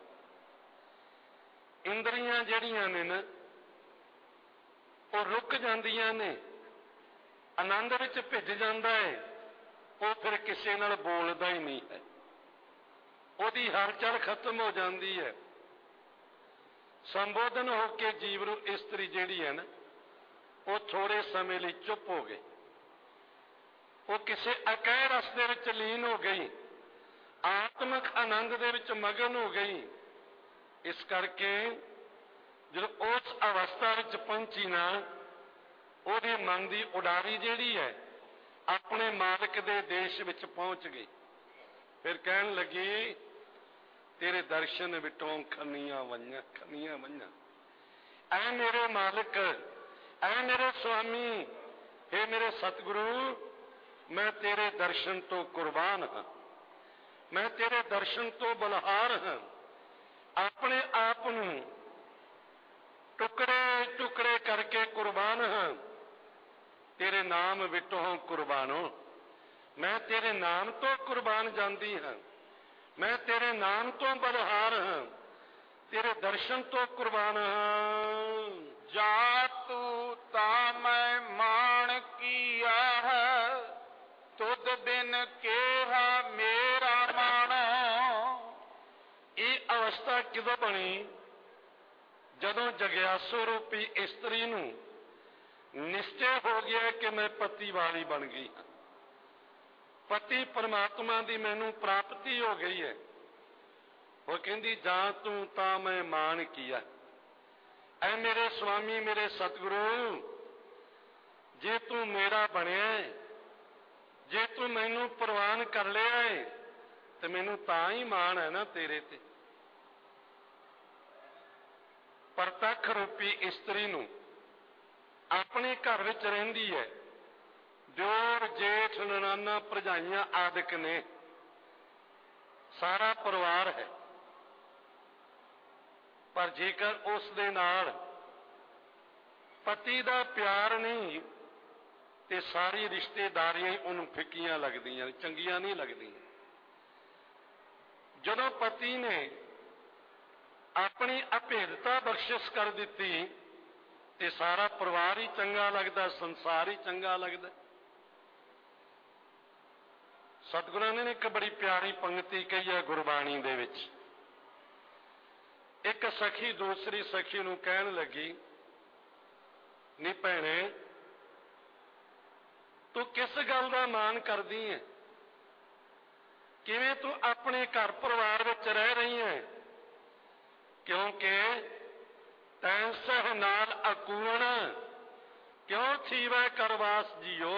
ਇੰਦਰੀਆਂ ਜਿਹੜੀਆਂ ਨੇ ਨਾ ਉਹ ਰੁਕ ਜਾਂਦੀਆਂ ਨੇ, ਆਨੰਦ ਵਿੱਚ ਭਿੱਜ ਜਾਂਦਾ ਹੈ, ਉਹ ਫਿਰ ਕਿਸੇ ਨਾਲ ਬੋਲਦਾ ਹੀ ਨਹੀਂ ਹੈ, ਉਹਦੀ ਹਲਚਲ ਖਤਮ ਹੋ ਜਾਂਦੀ ਹੈ। ਸੰਬੋਧਨ ਹੋ ਕੇ ਜੀਵ ਨੂੰ ਇਸਤਰੀ ਜਿਹੜੀ ਹੈ ਨਾ ਉਹ ਥੋੜੇ ਸਮੇਂ ਲਈ ਚੁੱਪ ਹੋ ਗਈ, ਉਹ ਕਿਸੇ ਅਕਹਿ ਰਸ ਦੇ ਵਿੱਚ ਲੀਨ ਹੋ ਗਈ, ਆਤਮਿਕ ਆਨੰਦ ਦੇ ਵਿੱਚ ਮਗਨ ਹੋ ਗਈ। ਇਸ ਕਰਕੇ ਜਦੋਂ ਉਸ ਅਵਸਥਾ ਵਿੱਚ ਪਹੁੰਚੀ ਨਾ, ਉਹਦੇ ਮਨ ਦੀ ਉਡਾਰੀ ਜਿਹੜੀ ਹੈ ਆਪਣੇ ਮਾਲਕ ਦੇ ਦੇਸ਼ ਵਿੱਚ ਪਹੁੰਚ ਗਈ। ਫਿਰ ਕਹਿਣ ਲੱਗੀ ਤੇਰੇ ਦਰਸ਼ਨ ਵਿਟੋਂ ਖੰਨੀਆਂ ਵੰਝਾਂ, ਖੰਨੀਆਂ ਵੰਝਾਂ। ਐ ਮੇਰੇ ਮਾਲਕ, ਐ ਮੇਰੇ ਸੁਆਮੀ, हे ਮੇਰੇ ਸਤਿਗੁਰੂ, ਮੈਂ ਤੇਰੇ ਦਰਸ਼ਨ ਤੋਂ ਕੁਰਬਾਨ ਹਾਂ, ਮੈਂ ਤੇਰੇ ਦਰਸ਼ਨ ਤੋਂ ਬਲਹਾਰ ਹਾਂ। ਆਪਣੇ ਆਪ ਨੂੰ ਟੁਕੜੇ ਟੁਕੜੇ ਕਰਕੇ ਕੁਰਬਾਨ ਹਾਂ। ਤੇਰੇ ਨਾਮ ਵਿਟੋਂ ਕੁਰਬਾਨੋ, ਮੈਂ ਤੇਰੇ ਨਾਮ ਤੋਂ ਕੁਰਬਾਨ ਜਾਂਦੀ ਹਾਂ, ਮੈਂ ਤੇਰੇ ਨਾਮ ਤੋਂ ਬਲਹਾਰ ਹਾਂ, ਤੇਰੇ ਦਰਸ਼ਨ ਤੋਂ ਕੁਰਬਾਨ ਹਾਂ। ਜਾ ਤੂੰ ਤਾਂ ਮੈਂ ਮਾਣ ਕੀਆ ਹੈ, ਤੁਧ ਬਿਨ ਕੇਹਾ ਮੇਰਾ ਮਨ। ਇਹ ਅਵਸਥਾ ਕਿਦੋਂ ਬਣੀ? ਜਦੋਂ ਜਗਿਆਸੂ ਰੂਪੀ ਇਸਤਰੀ ਨੂੰ ਨਿਸ਼ਚੈ ਹੋ ਗਿਆ ਕਿ ਮੈਂ ਪਤੀ ਵਾਲੀ ਬਣ ਗਈ ਹਾਂ, ਪਤੀ ਪਰਮਾਤਮਾ ਦੀ ਮੈਨੂੰ ਪ੍ਰਾਪਤੀ ਹੋ ਗਈ ਹੈ। ਉਹ ਕਹਿੰਦੀ ਜਾਂ ਤੂੰ ਤਾਂ ਮੈਂ ਮਾਣ ਕੀਆ, ਐ ਮੇਰੇ ਸੁਆਮੀ, ਮੇਰੇ ਸਤਿਗੁਰੂ, ਜੇ ਤੂੰ ਮੇਰਾ ਬਣਿਆ, ਜੇ ਤੂੰ ਮੈਨੂੰ ਪ੍ਰਵਾਨ ਕਰ ਲਿਆ ਹੈ ਤੇ ਮੈਨੂੰ ਤਾਂ ਹੀ ਮਾਣ ਹੈ ਨਾ ਤੇਰੇ ਤੇ। ਪ੍ਰਤੱਖ ਰੂਪੀ ਇਸਤਰੀ ਨੂੰ ਆਪਣੇ ਘਰ ਵਿੱਚ ਰਹਿੰਦੀ ਹੈ, ਦਿਓਰ ਜੇਠ ਨਨਾਨਾ ਭਰਜਾਈਆਂ ਆਦਿਕ ਨੇ, ਸਾਰਾ ਪਰਿਵਾਰ ਹੈ, ਪਰ ਜੇਕਰ ਉਸ ਦੇ ਨਾਲ ਪਤੀ ਦਾ ਪਿਆਰ ਨਹੀਂ ਤੇ ਸਾਰੀ ਰਿਸ਼ਤੇਦਾਰੀਆਂ ਉਹਨੂੰ ਫਿੱਕੀਆਂ ਲੱਗਦੀਆਂ, ਚੰਗੀਆਂ ਨਹੀਂ ਲੱਗਦੀਆਂ। ਜਦੋਂ ਪਤੀ ਨੇ ਆਪਣੀ ਅਭੇਦਤਾ ਬਖਸ਼ਿਸ਼ ਕਰ ਦਿੱਤੀ ਤੇ ਸਾਰਾ ਪਰਿਵਾਰ ਹੀ ਚੰਗਾ ਲੱਗਦਾ, ਸੰਸਾਰ ਹੀ ਚੰਗਾ ਲੱਗਦਾ। ਸਤਿਗੁਰਾਂ ਨੇ ਇੱਕ ਬੜੀ ਪਿਆਰੀ ਪੰਕਤੀ ਕਹੀ ਹੈ ਗੁਰਬਾਣੀ ਦੇ ਵਿੱਚ। ਇੱਕ ਸਖੀ ਦੂਸਰੀ ਸਖੀ ਨੂੰ ਕਹਿਣ ਲੱਗੀ, ਨੀ ਭੈਣੇ ਤੂੰ ਕਿਸ ਗੱਲ ਦਾ ਮਾਣ ਕਰਦੀ ਹੈ? ਕਿਵੇਂ ਤੂੰ ਆਪਣੇ ਘਰ ਪਰਿਵਾਰ ਵਿੱਚ ਰਹਿ ਰਹੀ ਹੈ? ਕਿਉਂਕਿ ਤੈਂ ਸਹ ਨਾਲ ਅਕੂਣ ਕਿਉਂ ਥੀਵੈ ਕਰਵਾਸ ਜੀਓ।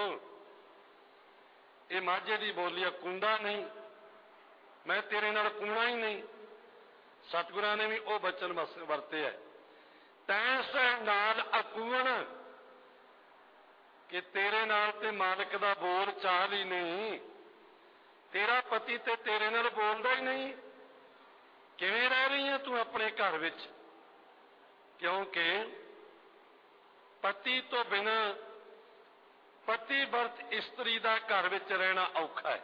ਇਹ ਮਾਝੇ ਦੀ ਬੋਲੀ ਆ, ਕੂੰਦਾ ਨਹੀਂ, ਮੈਂ ਤੇਰੇ ਨਾਲ ਕੂਣਾ ਹੀ ਨਹੀਂ। ਸਤਿਗੁਰਾਂ ਨੇ ਵੀ ਉਹ ਬਚਨ ਵਰਤੇ ਹੈ, ਤੈਂ ਸਹ ਨਾਲ ਅਕੂਣ, ਕਿ ਤੇਰੇ ਨਾਲ ਤੇ ਮਾਲਕ ਦਾ ਬੋਲ ਚਾਲ ਹੀ ਨਹੀਂ। ਤੇਰਾ ਪਤੀ ਤੇ ਤੇਰੇ ਨਾਲ ਬੋਲਦਾ ਹੀ ਨਹੀਂ। ਕਿਵੇਂ ਰਹਿ ਰਹੀ ਹੈ ਤੂੰ ਆਪਣੇ ਘਰ ਵਿੱਚ? ਕਿਉਂਕਿ ਪਤੀ ਤੋਂ ਬਿਨਾਂ ਪਤੀ ਵਰਤ ਇਸਤਰੀ ਦਾ ਘਰ ਵਿੱਚ ਰਹਿਣਾ ਔਖਾ ਹੈ।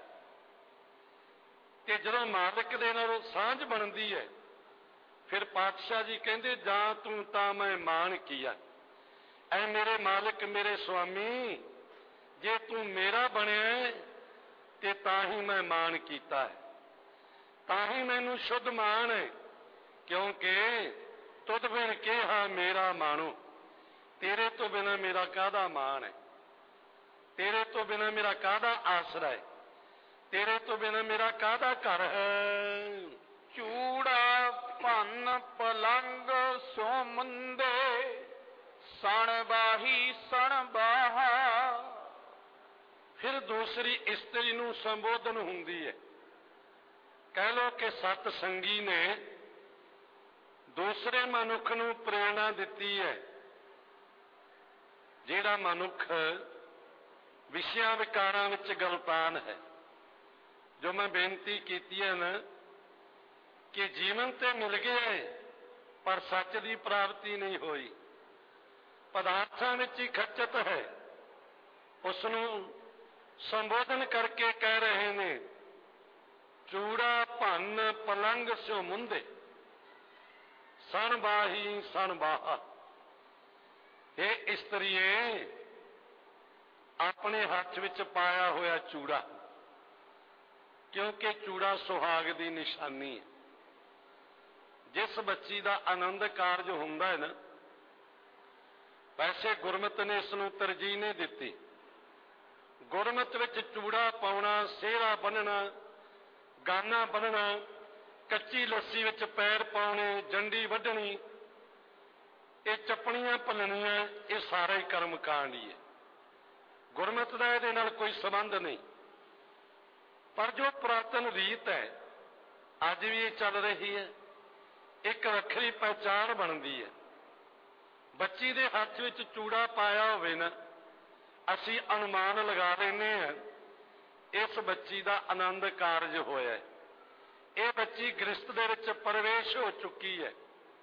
ਤੇ ਜਦੋਂ ਮਾਲਕ ਦੇ ਨਾਲ ਸਾਂਝ ਬਣਦੀ ਹੈ, ਫਿਰ ਪਾਤਸ਼ਾਹ ਜੀ ਕਹਿੰਦੇ ਜਾਂ ਤੂੰ ਤਾਂ ਮੈਂ ਮਾਣ ਕੀਆ। ਐ ਮੇਰੇ ਮਾਲਕ, ਮੇਰੇ ਸੁਆਮੀ, ਜੇ ਤੂੰ ਮੇਰਾ ਬਣਿਆ ਤੇ ਤਾਂ ਹੀ ਮੈਂ ਮਾਣ ਕੀਤਾ ਹੈ, ਤਾਂ ਹੀ ਮੈਨੂੰ ਸ਼ੁੱਧ ਮਾਣ ਹੈ। ਕਿਉਂਕਿ ਤੁਧ ਬਿਨ ਕਿਹਾ ਮੇਰਾ ਮਾਣੋ, ਤੇਰੇ ਤੋਂ ਬਿਨਾ ਮੇਰਾ ਕਾਹਦਾ ਮਾਣ ਹੈ? ਤੇਰੇ ਤੋਂ ਬਿਨਾ ਮੇਰਾ ਕਾਹਦਾ ਆਸਰਾ ਹੈ? ਤੇਰੇ ਤੋਂ ਬਿਨਾ ਮੇਰਾ ਕਾਹਦਾ ਘਰ ਹੈ? ਚੂੜਾ ਭੰਨ ਪਲੰਗ ਸੋ ਮੁੰਦੇ, ਸਣ ਬਾਹੀ ਸਣ ਬਾਹਾ। ਫਿਰ ਦੂਸਰੀ ਇਸਤਰੀ ਨੂੰ ਸੰਬੋਧਨ ਹੁੰਦੀ ਹੈ। ਕਹਿ ਲੋ ਕਿ ਸਤ ਸੰਗੀ ਨੇ ਦੂਸਰੇ ਮਨੁੱਖ ਨੂੰ ਪ੍ਰੇਰਣਾ ਦਿੱਤੀ ਹੈ। ਜਿਹੜਾ ਮਨੁੱਖ ਵਿਸ਼ਿਆਂ ਵਿਕਾਰਾਂ ਵਿੱਚ ਗਲਤਾਨ ਹੈ, ਜੋ ਮੈਂ ਬੇਨਤੀ ਕੀਤੀ ਹੈ ਨਾ ਕਿ ਜੀਵਨ ਤੇ ਮਿਲ ਗਿਆ ਹੈ ਪਰ ਸੱਚ ਦੀ ਪ੍ਰਾਪਤੀ ਨਹੀਂ ਹੋਈ, ਪਦਾਰਥਾਂ ਵਿੱਚ ਹੀ ਖੱਚਤ ਹੈ, ਉਸ ਨੂੰ ਸੰਬੋਧਨ ਕਰਕੇ ਕਹਿ ਰਹੇ ਨੇ ਚੂੜਾ ਭੰਨ ਪਲੰਗ ਸਿਓ ਮੁੰਦੇ, ਸਣ ਬਾਹੀ ਸਣ ਬਾਹਾ। ਇਹ ਇਸਤਰੀਏ, ਆਪਣੇ ਹੱਥ ਵਿੱਚ ਪਾਇਆ ਹੋਇਆ ਚੂੜਾ, ਕਿਉਂਕਿ ਚੂੜਾ ਸੁਹਾਗ ਦੀ ਨਿਸ਼ਾਨੀ ਹੈ। ਜਿਸ ਬੱਚੀ ਦਾ ਆਨੰਦ ਕਾਰਜ ਹੁੰਦਾ ਹੈ ਨਾ, ਵੈਸੇ ਗੁਰਮਤਿ ਨੇ ਇਸ ਨੂੰ ਤਰਜੀਹ ਨਹੀਂ ਦਿੱਤੀ। ਗੁਰਮਤਿ ਵਿੱਚ ਚੂੜਾ ਪਾਉਣਾ, ਸਿਹਰਾ ਬੰਨਣਾ, ਗਾਨਾ ਬੰਨਣਾ, ਕੱਚੀ ਲੱਸੀ ਵਿੱਚ ਪੈਰ ਪਾਉਣੇ, ਜੰਡੀ ਵੱਢਣੀ, ਇਹ ਚੱਪਣੀਆਂ ਭੰਨਣੀਆਂ, ਇਹ ਸਾਰਾ ਹੀ ਕਰਮ ਕਾਂਡ ਹੀ ਹੈ। ਗੁਰਮਤਿ ਦਾ ਇਹਦੇ ਨਾਲ ਕੋਈ ਸੰਬੰਧ ਨਹੀਂ। ਪਰ ਜੋ ਪੁਰਾਤਨ ਰੀਤ ਹੈ, ਅੱਜ ਵੀ ਇਹ ਚੱਲ ਰਹੀ ਹੈ, ਇੱਕ ਵੱਖਰੀ ਪਹਿਚਾਣ ਬਣਦੀ ਹੈ। ਬੱਚੀ ਦੇ ਹੱਥ ਵਿੱਚ ਚੂੜਾ ਪਾਇਆ ਹੋਵੇ ਨਾ, ਅਸੀਂ ਅਨੁਮਾਨ ਲਗਾ ਲੈਂਦੇ ਹਾਂ ਇਸ ਬੱਚੀ ਦਾ ਆਨੰਦ ਕਾਰਜ ਹੋਇਆ ਹੈ, ਇਹ ਬੱਚੀ ਗ੍ਰਸਤ ਦੇ ਵਿੱਚ ਪ੍ਰਵੇਸ਼ ਹੋ ਚੁੱਕੀ ਹੈ।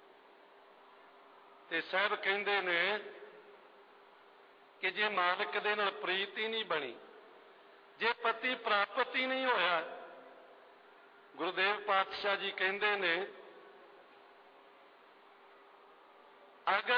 ਤੇ ਸਾਹਿਬ ਕਹਿੰਦੇ ਨੇ ਕਿ ਜੇ ਮਾਲਕ ਦੇ ਨਾਲ ਪ੍ਰੀਤ ਹੀ ਨਹੀਂ ਬਣੀ, ਜੇ ਪਤੀ ਪ੍ਰਾਪਤ ਹੀ ਨਹੀਂ ਹੋਇਆ, ਗੁਰਦੇਵ ਪਾਤਸ਼ਾਹ ਜੀ ਕਹਿੰਦੇ ਨੇ ਅਗਰ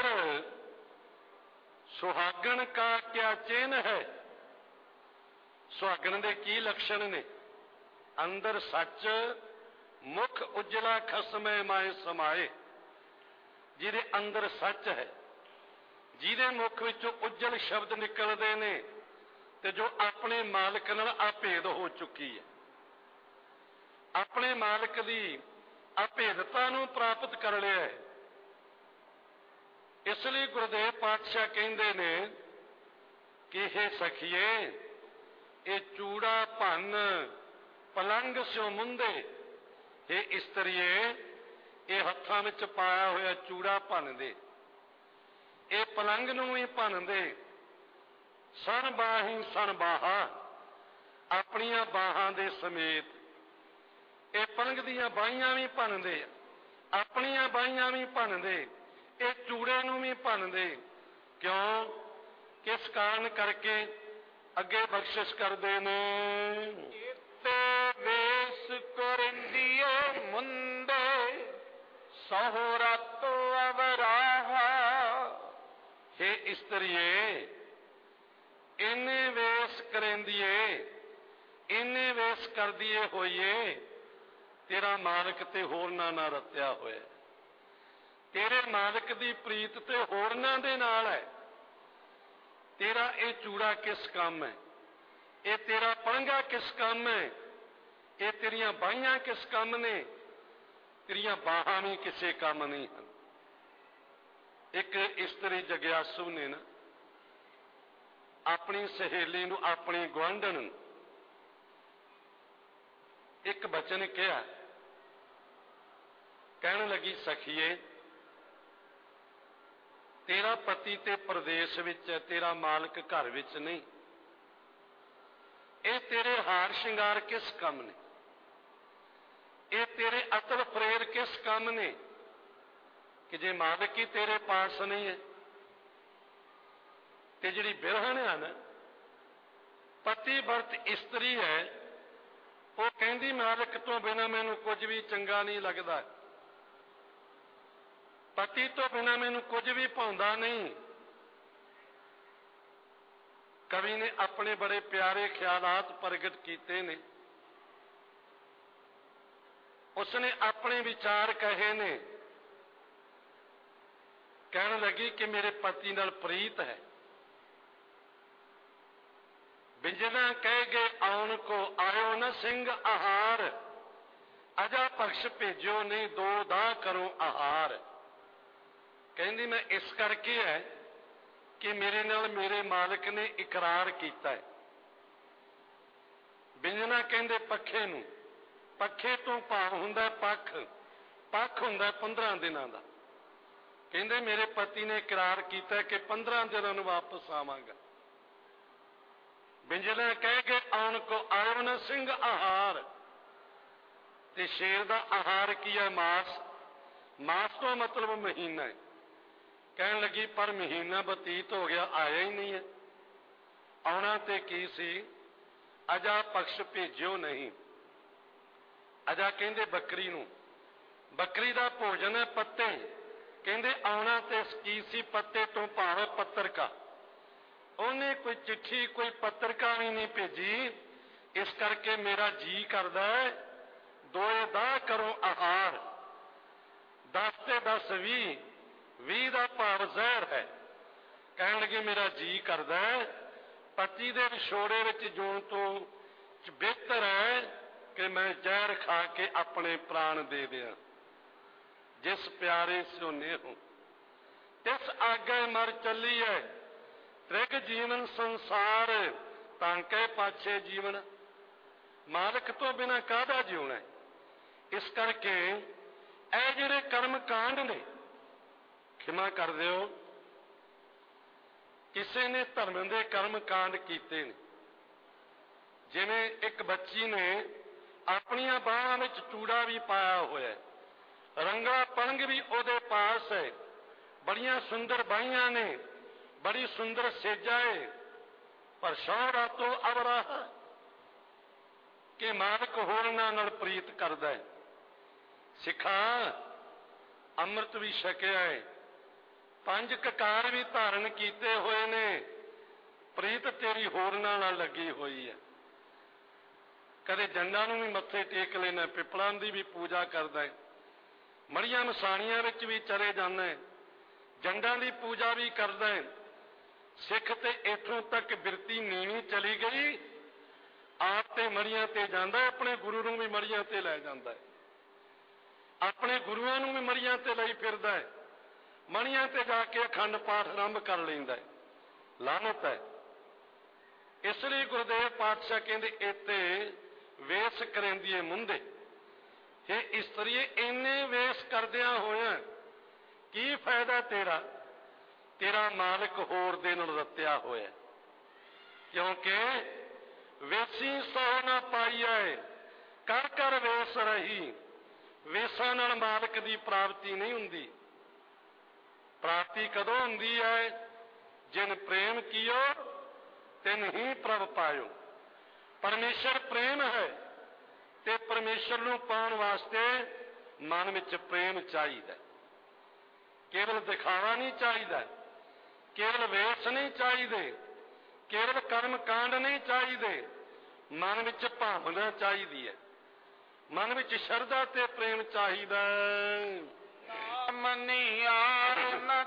ਸੁਹਾਗਣ ਕਾ ਕਿਆ ਚਿੰਨ ਹੈ। ਸੁਹਾਗਣ ਦੇ ਕੀ ਲੱਛਣ ਨੇ? ਅੰਦਰ ਸੱਚ, ਮੁਖ ਉਜਲਾ ਖਸਮੇ ਮਾਏ ਸਮਾਏ। ਜਿਹਦੇ ਅੰਦਰ ਸੱਚ ਹੈ, ਜਿਹਦੇ ਮੁਖ ਵਿੱਚੋਂ ਉਜਲ ਸ਼ਬਦ ਨਿਕਲਦੇ ਨੇ, ਤੇ ਜੋ ਆਪਣੇ ਮਾਲਕ ਨਾਲ ਅਭੇਦ ਹੋ ਚੁੱਕੀ ਹੈ, ਆਪਣੇ ਮਾਲਕ ਦੀ ਅਭੇਦਤਾ ਨੂੰ ਪ੍ਰਾਪਤ ਕਰ ਲਿਆ ਹੈ। ਇਸ ਲਈ ਗੁਰਦੇਵ ਪਾਤਸ਼ਾਹ ਕਹਿੰਦੇ ਨੇ ਕਿ ਇਹ ਸਖੀਏ, ਇਹ ਚੂੜਾ ਭੰਨ ਪਲੰਗ ਸਿਓ ਮੁੰਦੇ। ਇਹ ਇਸਤਰੀਏ, ਇਹ ਹੱਥਾਂ ਵਿੱਚ ਪਾਇਆ ਹੋਇਆ ਚੂੜਾ ਭੰਨਦੇ, ਇਹ ਪਲੰਗ ਨੂੰ ਵੀ ਭੰਨਦੇ। ਸਣ ਬਾਹੀ ਸਣ ਬਾਹਾ, ਆਪਣੀਆਂ ਬਾਹਾਂ ਦੇ ਸਮੇਤ ਇਹ ਪਲੰਗ ਦੀਆਂ ਬਾਹੀਆਂ ਵੀ ਭੰਨਦੇ, ਆਪਣੀਆਂ ਬਾਹੀਆਂ ਵੀ ਭੰਨਦੇ, ਇਹ ਚੂੜੇ ਨੂੰ ਵੀ ਭੰਨਦੇ। ਕਿਉਂ? ਕਿਸ ਕਾਰਨ ਕਰਕੇ? ਅੱਗੇ ਬਖਸ਼ਿਸ਼ ਕਰਦੇ ਨੇ ਤੇ ਵੇਸ ਕਰਿੰਦੀਏ ਮੁੰਦੇ, ਸਹੁਰਤ ਅਵਰਾਹਾ। हे ਇਸਤਰੀਏ, ਇਹਨੇ ਵੇਸ ਕਰੇਂਦੀਏ, ਇਹਨੇ ਵੇਸ ਕਰਦੀਏ ਹੋਈਏ, ਤੇਰਾ ਮਾਲਕ ਤੇ ਹੋਰਨਾਂ ਨਾਲ ਰਤਿਆ ਹੋਇਆ, ਤੇਰੇ ਮਾਲਕ ਦੀ ਪ੍ਰੀਤ ਤੇ ਹੋਰਨਾਂ ਦੇ ਨਾਲ ਹੈ। ਤੇਰਾ ਇਹ ਚੂੜਾ ਕਿਸ ਕੰਮ ਹੈ? ਇਹ ਤੇਰਾ ਪਲੰਘਾ ਕਿਸ ਕੰਮ ਹੈ, ਇਹ ਤੇਰੀਆਂ ਬਾਹੀਆਂ ਕਿਸ ਕੰਮ ਨੇ, ਤੇਰੀਆਂ ਬਾਹਾਂ ਵੀ ਕਿਸੇ ਕੰਮ ਨਹੀਂ ਹਨ। ਇੱਕ ਇਸਤਰੀ ਜਗਿਆਸੂ ਨੇ ਨਾ ਆਪਣੀ ਸਹੇਲੀ ਨੂੰ, ਆਪਣੀ ਗੁਆਂਢਣ ਨੂੰ ਇੱਕ ਬਚਨ ਕਿਹਾ। ਕਹਿਣ ਲੱਗੀ, ਸਖੀਏ ਤੇਰਾ ਪਤੀ ਤੇ ਪ੍ਰਦੇਸ਼ ਵਿੱਚ ਹੈ, ਤੇਰਾ ਮਾਲਕ ਘਰ ਵਿੱਚ ਨਹੀਂ। ਇਹ ਤੇਰੇ ਹਾਰ ਸ਼ਿੰਗਾਰ ਕਿਸ ਕੰਮ ਨੇ, ਇਹ ਤੇਰੇ ਅਤਲ ਫਰੇਰ ਕਿਸ ਕੰਮ ਨੇ ਕਿ ਜੇ ਮਾਲਕ ਹੀ ਤੇਰੇ ਪਾਸ ਨਹੀਂ ਹੈ। ਤੇ ਜਿਹੜੀ ਬਿਰਹਣ ਹੈ ਨਾ, ਪਤੀ ਵਰਤ ਇਸਤਰੀ ਹੈ, ਉਹ ਕਹਿੰਦੀ ਮਾਲਕ ਤੋਂ ਬਿਨਾਂ ਮੈਨੂੰ ਕੁਝ ਵੀ ਚੰਗਾ ਨਹੀਂ ਲੱਗਦਾ, ਪਤੀ ਤੋਂ ਬਿਨਾਂ ਮੈਨੂੰ ਕੁਝ ਵੀ ਭਾਉਂਦਾ ਨਹੀਂ। ਕਵੀ ਨੇ ਆਪਣੇ ਬੜੇ ਪਿਆਰੇ ਖਿਆਲਾਤ ਪ੍ਰਗਟ ਕੀਤੇ ਨੇ। ਉਸਨੇ ਆਪਣੇ ਵਿਚਾਰ ਕਹੇ ਨੇ। ਕਹਿਣ ਲੱਗੀ ਕਿ ਮੇਰੇ ਪਤੀ ਨਾਲ ਪ੍ਰੀਤ ਹੈ। ਬਿੰਜਨਾ ਕਹਿ ਗਏ ਆਉਣ ਕੋ ਆਇਓ ਨਾ ਸਿੰਘ ਆਹਾਰ, ਅਜਾ ਬਖਸ਼ ਭੇਜਿਓ ਨਹੀਂ ਦੋ ਦਾ ਕਰੋ ਆਹਾਰ। ਕਹਿੰਦੀ ਮੈਂ ਇਸ ਕਰਕੇ ਹੈ ਕਿ ਮੇਰੇ ਨਾਲ ਮੇਰੇ ਮਾਲਕ ਨੇ ਇਕਰਾਰ ਕੀਤਾ ਹੈ। ਬਿੰਜਨਾ ਕਹਿੰਦੇ ਪੱਖੇ ਨੂੰ, ਪੱਖੇ ਤੋਂ ਭਾਵ ਹੁੰਦਾ ਪੱਖ, ਪੱਖ ਹੁੰਦਾ ਪੰਦਰਾਂ ਦਿਨਾਂ ਦਾ। ਕਹਿੰਦੇ ਮੇਰੇ ਪਤੀ ਨੇ ਇਕਰਾਰ ਕੀਤਾ ਕਿ ਪੰਦਰਾਂ ਦਿਨਾਂ ਨੂੰ ਵਾਪਸ ਆਵਾਂਗਾ। ਬਿੰਜਨਾ ਕਹਿ ਕੇ ਆਉਣ ਕੋ ਆਇਓ ਨਾ ਸਿੰਘ ਆਹਾਰ। ਤੇ ਸ਼ੇਰ ਦਾ ਆਹਾਰ ਕੀ ਹੈ? ਮਾਸ। ਮਾਸ ਤੋਂ ਮਤਲਬ ਮਹੀਨਾ ਹੈ। ਕਹਿਣ ਲੱਗੀ ਪਰ ਮਹੀਨਾ ਬਤੀਤ ਹੋ ਗਿਆ, ਆਇਆ ਹੀ ਨਹੀਂ ਹੈ। ਆਉਣਾ ਤੇ ਕੀ ਸੀ, ਅਜਾ ਬਖਸ਼ ਭੇਜਿਓ ਨਹੀਂ। ਅਜਾ ਕਹਿੰਦੇ ਬੱਕਰੀ ਨੂੰ, ਬੱਕਰੀ ਦਾ ਭੋਜਨ ਹੈ ਪੱਤੇ। ਕਹਿੰਦੇ ਆਉਣਾ ਤੇ ਕੀ ਸੀ, ਪੱਤੇ ਤੋਂ ਭਾਵ ਪੱਤਰ ਕਾ। ਉਹਨੇ ਕੋਈ ਚਿੱਠੀ ਕੋਈ ਪੱਤਰਕਾ ਵੀ ਨਹੀਂ ਭੇਜੀ। ਇਸ ਕਰਕੇ ਮੇਰਾ ਜੀ ਕਰਦਾ ਹੈ ਦੋਏ ਦਾ ਕਰੋ ਆਹਾਰ। ਦਸ ਤੇ ਦਸ ਵੀਹ, ਵੀਹ ਦਾ ਭਾਵ ਜ਼ਹਿਰ ਹੈ। ਕਹਿਣ ਲੱਗੇ ਮੇਰਾ ਜੀ ਕਰਦਾ ਹੈ ਪਤੀ ਦੇ ਵਿਛੋੜੇ ਵਿੱਚ ਜੂਣ ਤੋਂ ਬਿਹਤਰ ਹੈ ਕਿ ਮੈਂ ਜ਼ਹਿਰ ਖਾ ਕੇ ਆਪਣੇ ਪ੍ਰਾਣ ਦੇ ਦਿਆਂ। ਜਿਸ ਪਿਆਰੇ ਸੋਨੇ ਹੋ ਤਿਸ ਆਗੇ ਮਰ ਚੱਲੀ ਹੈ, ਤ੍ਰਿਗ ਜੀਵਨ ਸੰਸਾਰ ਤਾਂ ਕਹਿ ਪਾਛੇ ਜੀਵਨ। ਮਾਲਕ ਤੋਂ ਬਿਨਾਂ ਕਾਹਦਾ ਜਿਉਣਾ ਹੈ। ਇਸ ਕਰਕੇ ਇਹ ਜਿਹੜੇ ਕਰਮ ਕਾਂਡ ਨੇ, ਖਿਮਾ ਕਰ ਦਿਓ, ਕਿਸੇ ਨੇ ਧਰਮ ਦੇ ਕਰਮ ਕਾਂਡ ਕੀਤੇ ਨੇ। ਜਿਵੇਂ ਇੱਕ ਬੱਚੀ ਨੇ ਆਪਣੀਆਂ ਬਾਹਾਂ ਵਿੱਚ ਚੂੜਾ ਵੀ ਪਾਇਆ ਹੋਇਆ ਹੈ, ਰੰਗਾ ਪਲੰਘ ਵੀ ਉਹਦੇ ਪਾਸ ਹੈ, ਬੜੀਆਂ ਸੁੰਦਰ ਬਾਹੀਆਂ ਨੇ, ਬੜੀ ਸੁੰਦਰ ਸੇਜਾ ਹੈ, ਪਰ ਸਹੁੰ ਰਾਤੋਂ ਅਵਰਾ ਕਿ ਮਾਲਕ ਹੋਰਨਾਂ ਨਾਲ ਪ੍ਰੀਤ ਕਰਦਾ ਹੈ। ਸਿੱਖਾਂ ਅੰਮ੍ਰਿਤ ਵੀ ਛਕਿਆ ਹੈ, ਪੰਜ ਕਕਾਰ ਵੀ ਧਾਰਨ ਕੀਤੇ ਹੋਏ ਨੇ, ਪ੍ਰੀਤ ਤੇਰੀ ਹੋਰਨਾਂ ਨਾਲ ਲੱਗੀ ਹੋਈ ਹੈ। ਕਦੇ ਜੰਡਾਂ ਨੂੰ ਵੀ ਮੱਥੇ ਟੇਕ ਲੈਣਾ, ਪਿੱਪਲਾਂ ਦੀ ਵੀ ਪੂਜਾ ਕਰਦਾ ਹੈ, ਮੜੀਆਂ ਮਸਾਣੀਆਂ ਵਿੱਚ ਵੀ ਚਲੇ ਜਾਂਦਾ ਹੈ, ਜੰਡਾਂ ਦੀ ਪੂਜਾ ਵੀ ਕਰਦਾ ਹੈ। ਸਿੱਖ ਤੇ ਇੱਥੋਂ ਤੱਕ ਬਿਰਤੀ ਨੀਵੀਂ ਚਲੀ ਗਈ, ਆਪ ਤੇ ਮੜੀਆਂ ਤੇ ਜਾਂਦਾ, ਆਪਣੇ ਗੁਰੂ ਨੂੰ ਵੀ ਮੜੀਆਂ ਤੇ ਲੈ ਜਾਂਦਾ ਹੈ, ਆਪਣੇ ਗੁਰੂਆਂ ਨੂੰ ਵੀ ਮੜੀਆਂ ਤੇ ਲਈ ਫਿਰਦਾ ਹੈ, ਮੜੀਆਂ ਤੇ ਜਾ ਕੇ ਅਖੰਡ ਪਾਠ ਆਰੰਭ ਕਰ ਲੈਂਦਾ ਹੈ। ਲਾਹਨਤ ਹੈ। ਇਸ ਲਈ ਗੁਰਦੇਵ ਪਾਤਸ਼ਾਹ ਕਹਿੰਦੇ ਇੱਥੇ ਵੇਸ ਕਰੇਂਦੀਏ ਮੁੰਦੇ। ਇਹ ਇਸਤਰੀਏ ਇੰਨੇ ਵੇਸ ਕਰਦਿਆਂ ਹੋਇਆ ਕੀ ਫਾਇਦਾ ਤੇਰਾ, ਤੇਰਾ ਮਾਲਕ ਹੋਰ ਦੇ ਨਾਲ ਰੱਤਿਆ ਹੋਇਆ। ਕਿਉਂਕਿ ਵੇਸੀ ਸੋ ਨਾ ਪਾਈਐ ਕਰ ਕਰ ਵੇਸ ਰਹੀ। ਵੇਸਾਂ ਨਾਲ ਮਾਲਕ ਦੀ ਪ੍ਰਾਪਤੀ ਨਹੀਂ ਹੁੰਦੀ। ਪ੍ਰਾਪਤੀ ਕਦੋਂ ਹੁੰਦੀ ਹੈ? ਜਿਨ ਪ੍ਰੇਮ ਕੀਓ ਤਿਨ ਹੀ ਪ੍ਰਭ ਪਾਇਓ। ਪਰਮੇਸ਼ਰ ਪ੍ਰੇਮ ਹੈ ਤੇ ਪਰਮੇਸ਼ਰ ਨੂੰ ਪਾਉਣ ਵਾਸਤੇ ਮਨ ਵਿੱਚ ਪ੍ਰੇਮ ਚਾਹੀਦਾ। ਕੇਵਲ ਦਿਖਾਵਾ ਨਹੀਂ ਚਾਹੀਦਾ, ਕੇਵਲ ਵੇਸ ਨਹੀਂ ਚਾਹੀਦੇ, ਕੇਵਲ ਕਰਮ ਕਾਂਡ ਨਹੀਂ ਚਾਹੀਦੇ, ਮਨ ਵਿੱਚ ਭਾਵਨਾ ਚਾਹੀਦੀ ਹੈ, ਮਨ ਵਿੱਚ ਸ਼ਰਧਾ ਤੇ ਪ੍ਰੇਮ ਚਾਹੀਦਾ। ਨਾ ਮਨੀਆਰ ਨਾ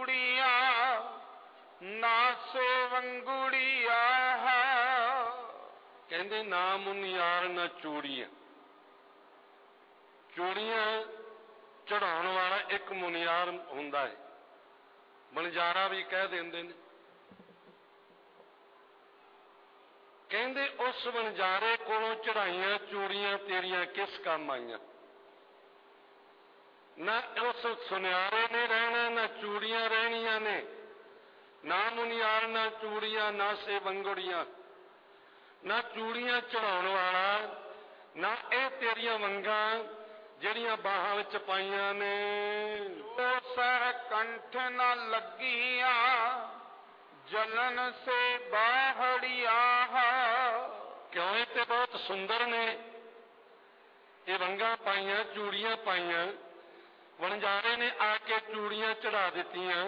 ਚੂੜੀਆਂ ਨਾ ਸੋਵੰਗੁੜੀਆਂ, ਕਹਿੰਦੇ ਨਾ ਮੁਨਿਆਰ ਨਾ ਚੂੜੀਆਂ। ਚੂੜੀਆਂ ਚੜਾਉਣ ਵਾਲਾ ਇੱਕ ਮੁਨਿਆਰ ਹੁੰਦਾ ਹੈ, ਮਨਜਾਰਾ ਵੀ ਕਹਿ ਦਿੰਦੇ ਨੇ। ਕਹਿੰਦੇ ਉਸ ਵਣਜਾਰੇ ਕੋਲੋਂ ਚੜਾਈਆਂ ਚੂੜੀਆਂ ਤੇਰੀਆਂ ਕਿਸ ਕੰਮ ਆਈਆਂ? ਨਾ ਉਸ ਸੁਨਿਆਰੇ ਨੇ ਰਹਿਣਾ, ਨਾ ਚੂੜੀਆਂ ਰਹਿਣੀਆਂ ਨੇ, ਨਾ ਮੁਨਿਆਰ ਨਾ ਚੂੜੀਆਂ, ਨਾ ਸੇ ਵੰਗੜੀਆਂ, ਨਾ ਚੂੜੀਆਂ ਚੜਾਉਣ ਵਾਲਾ, ਨਾ ਇਹ ਤੇਰੀਆਂ ਵੰਗਾਂ ਜਿਹੜੀਆਂ ਬਾਹਾਂ ਵਿੱਚ ਪਾਈਆਂ ਨੇ। ਜੋ ਸਹ ਕੰਠ ਨਾ ਲੱਗੀਆਂ ਜਲਨ ਸੇ ਬਾਹੜੀਆਂ। ਕਿਉਂ ਇਹ ਤੇ ਬਹੁਤ ਸੁੰਦਰ ਨੇ, ਇਹ ਵੰਗਾਂ ਪਾਈਆਂ, ਚੂੜੀਆਂ ਪਾਈਆਂ, ਵਣਜਾਰੇ ਨੇ ਆ ਕੇ ਚੂੜੀਆਂ ਚੜਾ ਦਿੱਤੀਆਂ,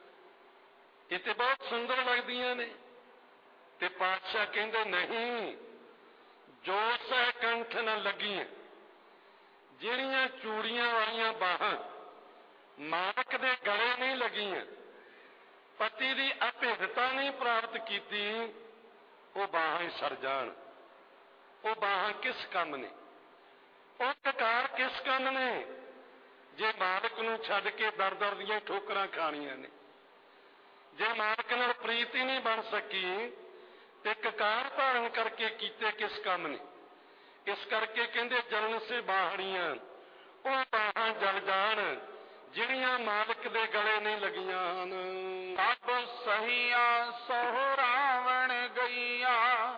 ਇਹ ਤੇ ਬਹੁਤ ਸੁੰਦਰ ਲੱਗਦੀਆਂ ਨੇ। ਤੇ ਪਾਤਸ਼ਾਹ ਕਹਿੰਦੇ ਨਹੀਂ, ਜੋ ਸਹਿ ਕੰਠ ਨਾ ਲੱਗੀਆਂ, ਜਿਹੜੀਆਂ ਚੂੜੀਆਂ ਵਾਲੀਆਂ ਬਾਹਾਂ ਮਾਲਕ ਦੇ ਗਲੇ ਨਹੀਂ ਲੱਗੀਆਂ, ਪਤੀ ਦੀ ਅਭੇਦਤਾ ਨਹੀਂ ਪ੍ਰਾਪਤ ਕੀਤੀ, ਉਹ ਬਾਹਾਂ ਹੀ ਸੜ ਜਾਣ। ਉਹ ਬਾਹਾਂ ਕਿਸ ਕੰਮ ਨੇ? ਉਹ ਕਕਾਰ ਕਿਸ ਕੰਮ ਨੇ? ਜੇ ਮਾਲਕ ਨੂੰ ਛੱਡ ਕੇ ਦਰ ਦਰ ਦੀਆਂ ਠੋਕਰਾਂ ਖਾਣੀਆਂ ਨੇ, ਜੇ ਮਾਲਕ ਨਾਲ ਪ੍ਰੀਤ ਹੀ ਨਹੀਂ ਬਣ ਸਕੀ ਤੇ ਕਕਾਰ ਧਾਰਨ ਕਰਕੇ ਕੀਤੇ ਕਿਸ ਕੰਮ ਨੇ? ਇਸ ਕਰਕੇ ਕਹਿੰਦੇ ਜਲਨ ਸੇ ਬਾਹੜੀਆਂ, ਉਹ ਬਾਹਾਂ ਜਲ ਜਾਣ ਜਿਹੜੀਆਂ ਮਾਲਕ ਦੇ ਗਲੇ ਨਹੀਂ ਲੱਗੀਆਂ ਹਨ। ਸਭ ਸਹੀਆਂ ਸੋਹਰਾਵਣ ਗਈਆਂ,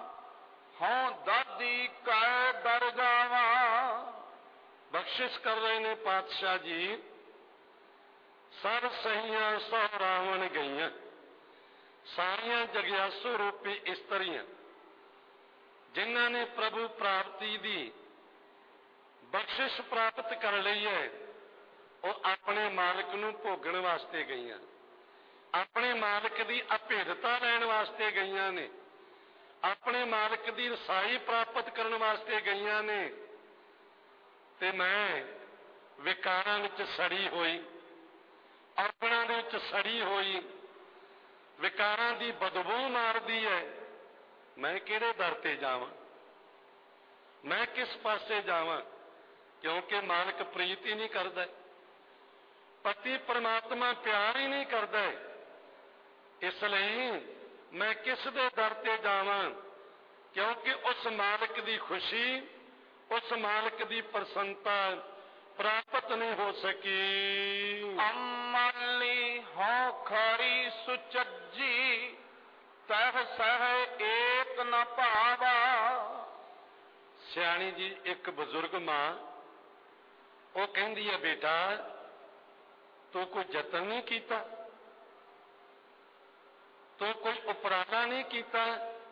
ਹਉ ਦਾਦੀ ਕੈ ਦਰ ਜਾਵਾਂ। ਬਖਸ਼ਿਸ਼ ਕਰ ਰਹੇ ਨੇ ਪਾਤਸ਼ਾਹ ਜੀ, ਸਭ ਸਹੀਆਂ ਸੋਹਰਾਵਣ ਗਈਆਂ, ਸਾਰੀਆਂ ਜਗਿਆਸੂ ਰੂਪੀ ਇਸਤਰੀਆਂ ਜਿਨ੍ਹਾਂ ਨੇ ਪ੍ਰਭੂ ਪ੍ਰਾਪਤੀ ਦੀ ਬਖਸ਼ਿਸ਼ ਪ੍ਰਾਪਤ ਕਰ ਲਈ ਹੈ, ਉਹ ਆਪਣੇ ਮਾਲਕ ਨੂੰ ਭੋਗਣ ਵਾਸਤੇ ਗਈਆਂ, ਆਪਣੇ ਮਾਲਕ ਦੀ ਅਭੇਦਤਾ ਲੈਣ ਵਾਸਤੇ ਗਈਆਂ ਨੇ, ਆਪਣੇ ਮਾਲਕ ਦੀ ਰਸਾਈ ਪ੍ਰਾਪਤ ਕਰਨ ਵਾਸਤੇ ਗਈਆਂ ਨੇ। ਤੇ ਮੈਂ ਵਿਕਾਰਾਂ ਵਿੱਚ ਸੜੀ ਹੋਈ, ਔਗਣਾਂ ਦੇ ਵਿੱਚ ਸੜੀ ਹੋਈ, ਵਿਕਾਰਾਂ ਦੀ ਬਦਬੂ ਮਾਰਦੀ ਹੈ, ਮੈਂ ਕਿਹੜੇ ਦਰ ਤੇ ਜਾਵਾਂ? ਮੈਂ ਕਿਸ ਪਾਸੇ ਜਾਵਾਂ? ਕਿਉਂਕਿ ਮਾਲਕ ਪ੍ਰੀਤ ਹੀ ਨਹੀਂ ਕਰਦਾ, ਪਤੀ ਪਰਮਾਤਮਾ ਪਿਆਰ ਹੀ ਨਹੀਂ ਕਰਦਾ। ਇਸ ਲਈ ਮੈਂ ਕਿਸ ਦੇ ਦਰ ਤੇ ਜਾਵਾਂ? ਕਿਉਂਕਿ ਉਸ ਮਾਲਕ ਦੀ ਖੁਸ਼ੀ, ਉਸ ਮਾਲਕ ਦੀ ਪ੍ਰਸੰਨਤਾ ਪ੍ਰਾਪਤ ਨਹੀਂ ਹੋ ਸਕੀ। ਅਮਲੀ ਹੋ ਖਰੀ ਸੁਚੱਜੀ, ਤਹ ਸਹਿ ਏਕ ਨ ਭਾਵਾ। ਸਿਆਣੀ ਜੀ ਇੱਕ ਬਜ਼ੁਰਗ ਮਾਂ, ਉਹ ਕਹਿੰਦੀ ਹੈ, ਬੇਟਾ ਤੂੰ ਕੋਈ ਯਤਨ ਨਹੀਂ ਕੀਤਾ, ਤੂੰ ਕੋਈ ਉਪਰਾਲਾ ਨਹੀਂ ਕੀਤਾ।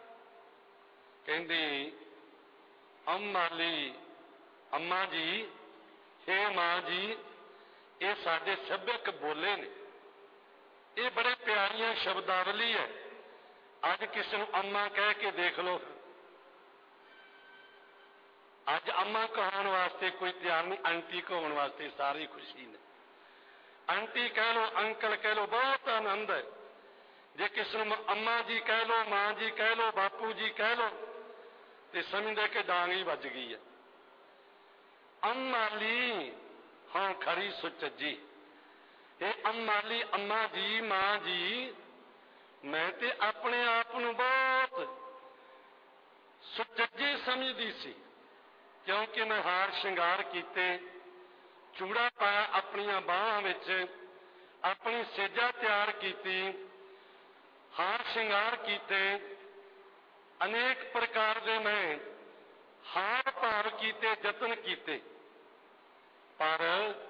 ਕਹਿੰਦੀ ਅੰਮਾਲੀ, ਅੰਮਾ ਜੀ, ਹੇ ਮਾਂ ਜੀ, ਇਹ ਸਾਡੇ ਸੱਭਿਅਕ ਬੋਲੇ ਨੇ, ਇਹ ਬੜੇ ਪਿਆਰੀਆਂ ਸ਼ਬਦਾਵਲੀ ਹੈ। ਅੱਜ ਕਿਸੇ ਨੂੰ ਅੰਮਾ ਕਹਿ ਕੇ ਦੇਖ ਲਓ, ਅੱਜ ਅੰਮਾ ਕਹਾਉਣ ਵਾਸਤੇ ਕੋਈ ਤਿਆਰ ਨਹੀਂ, ਆਂਟੀ ਕਹਾਉਣ ਵਾਸਤੇ ਸਾਰੀ ਖੁਸ਼ੀ ਨੇ। ਆਂਟੀ ਕਹਿ ਲਓ, ਅੰਕਲ ਕਹਿ ਲਓ, ਬਹੁਤ ਆਨੰਦ ਹੈ। ਜੇ ਕਿਸੇ ਨੂੰ ਅੰਮਾ ਜੀ ਕਹਿ ਲਓ, ਮਾਂ ਜੀ ਕਹਿ ਲਓ, ਬਾਪੂ ਜੀ ਕਹਿ ਲਓ, ਤੇ ਸਮਝਦੇ ਕਿ ਡਾਂਗ ਹੀ ਵੱਜ ਗਈ ਹੈ। ਅੰਮਾਲੀ ਹਾਂ ਖਰੀ ਸੁਚੱਜੀ, ਇਹ ਅੰਮਾਲੀ, ਅੰਮਾ ਜੀ, ਮਾਂ ਜੀ, ਮੈਂ ਤੇ ਆਪਣੇ ਆਪ ਨੂੰ ਬਹੁਤ ਸੁਚੱਜੀ ਸਮਝਦੀ ਸੀ, ਕਿਉਂਕਿ ਮੈਂ ਹਾਰ ਸ਼ਿੰਗਾਰ ਕੀਤੇ, ਚੂੜਾ ਪਾਇਆ ਆਪਣੀਆਂ ਬਾਹਾਂ ਵਿੱਚ, ਆਪਣੀ ਸੇਜਾ ਤਿਆਰ ਕੀਤੀ, ਹਾਰ ਸ਼ਿੰਗਾਰ ਕੀਤੇ, ਅਨੇਕ ਪ੍ਰਕਾਰ ਦੇ ਮੈਂ ਹਾਰ ਭਾਵ ਕੀਤੇ, ਯਤਨ ਕੀਤੇ, ਪਰ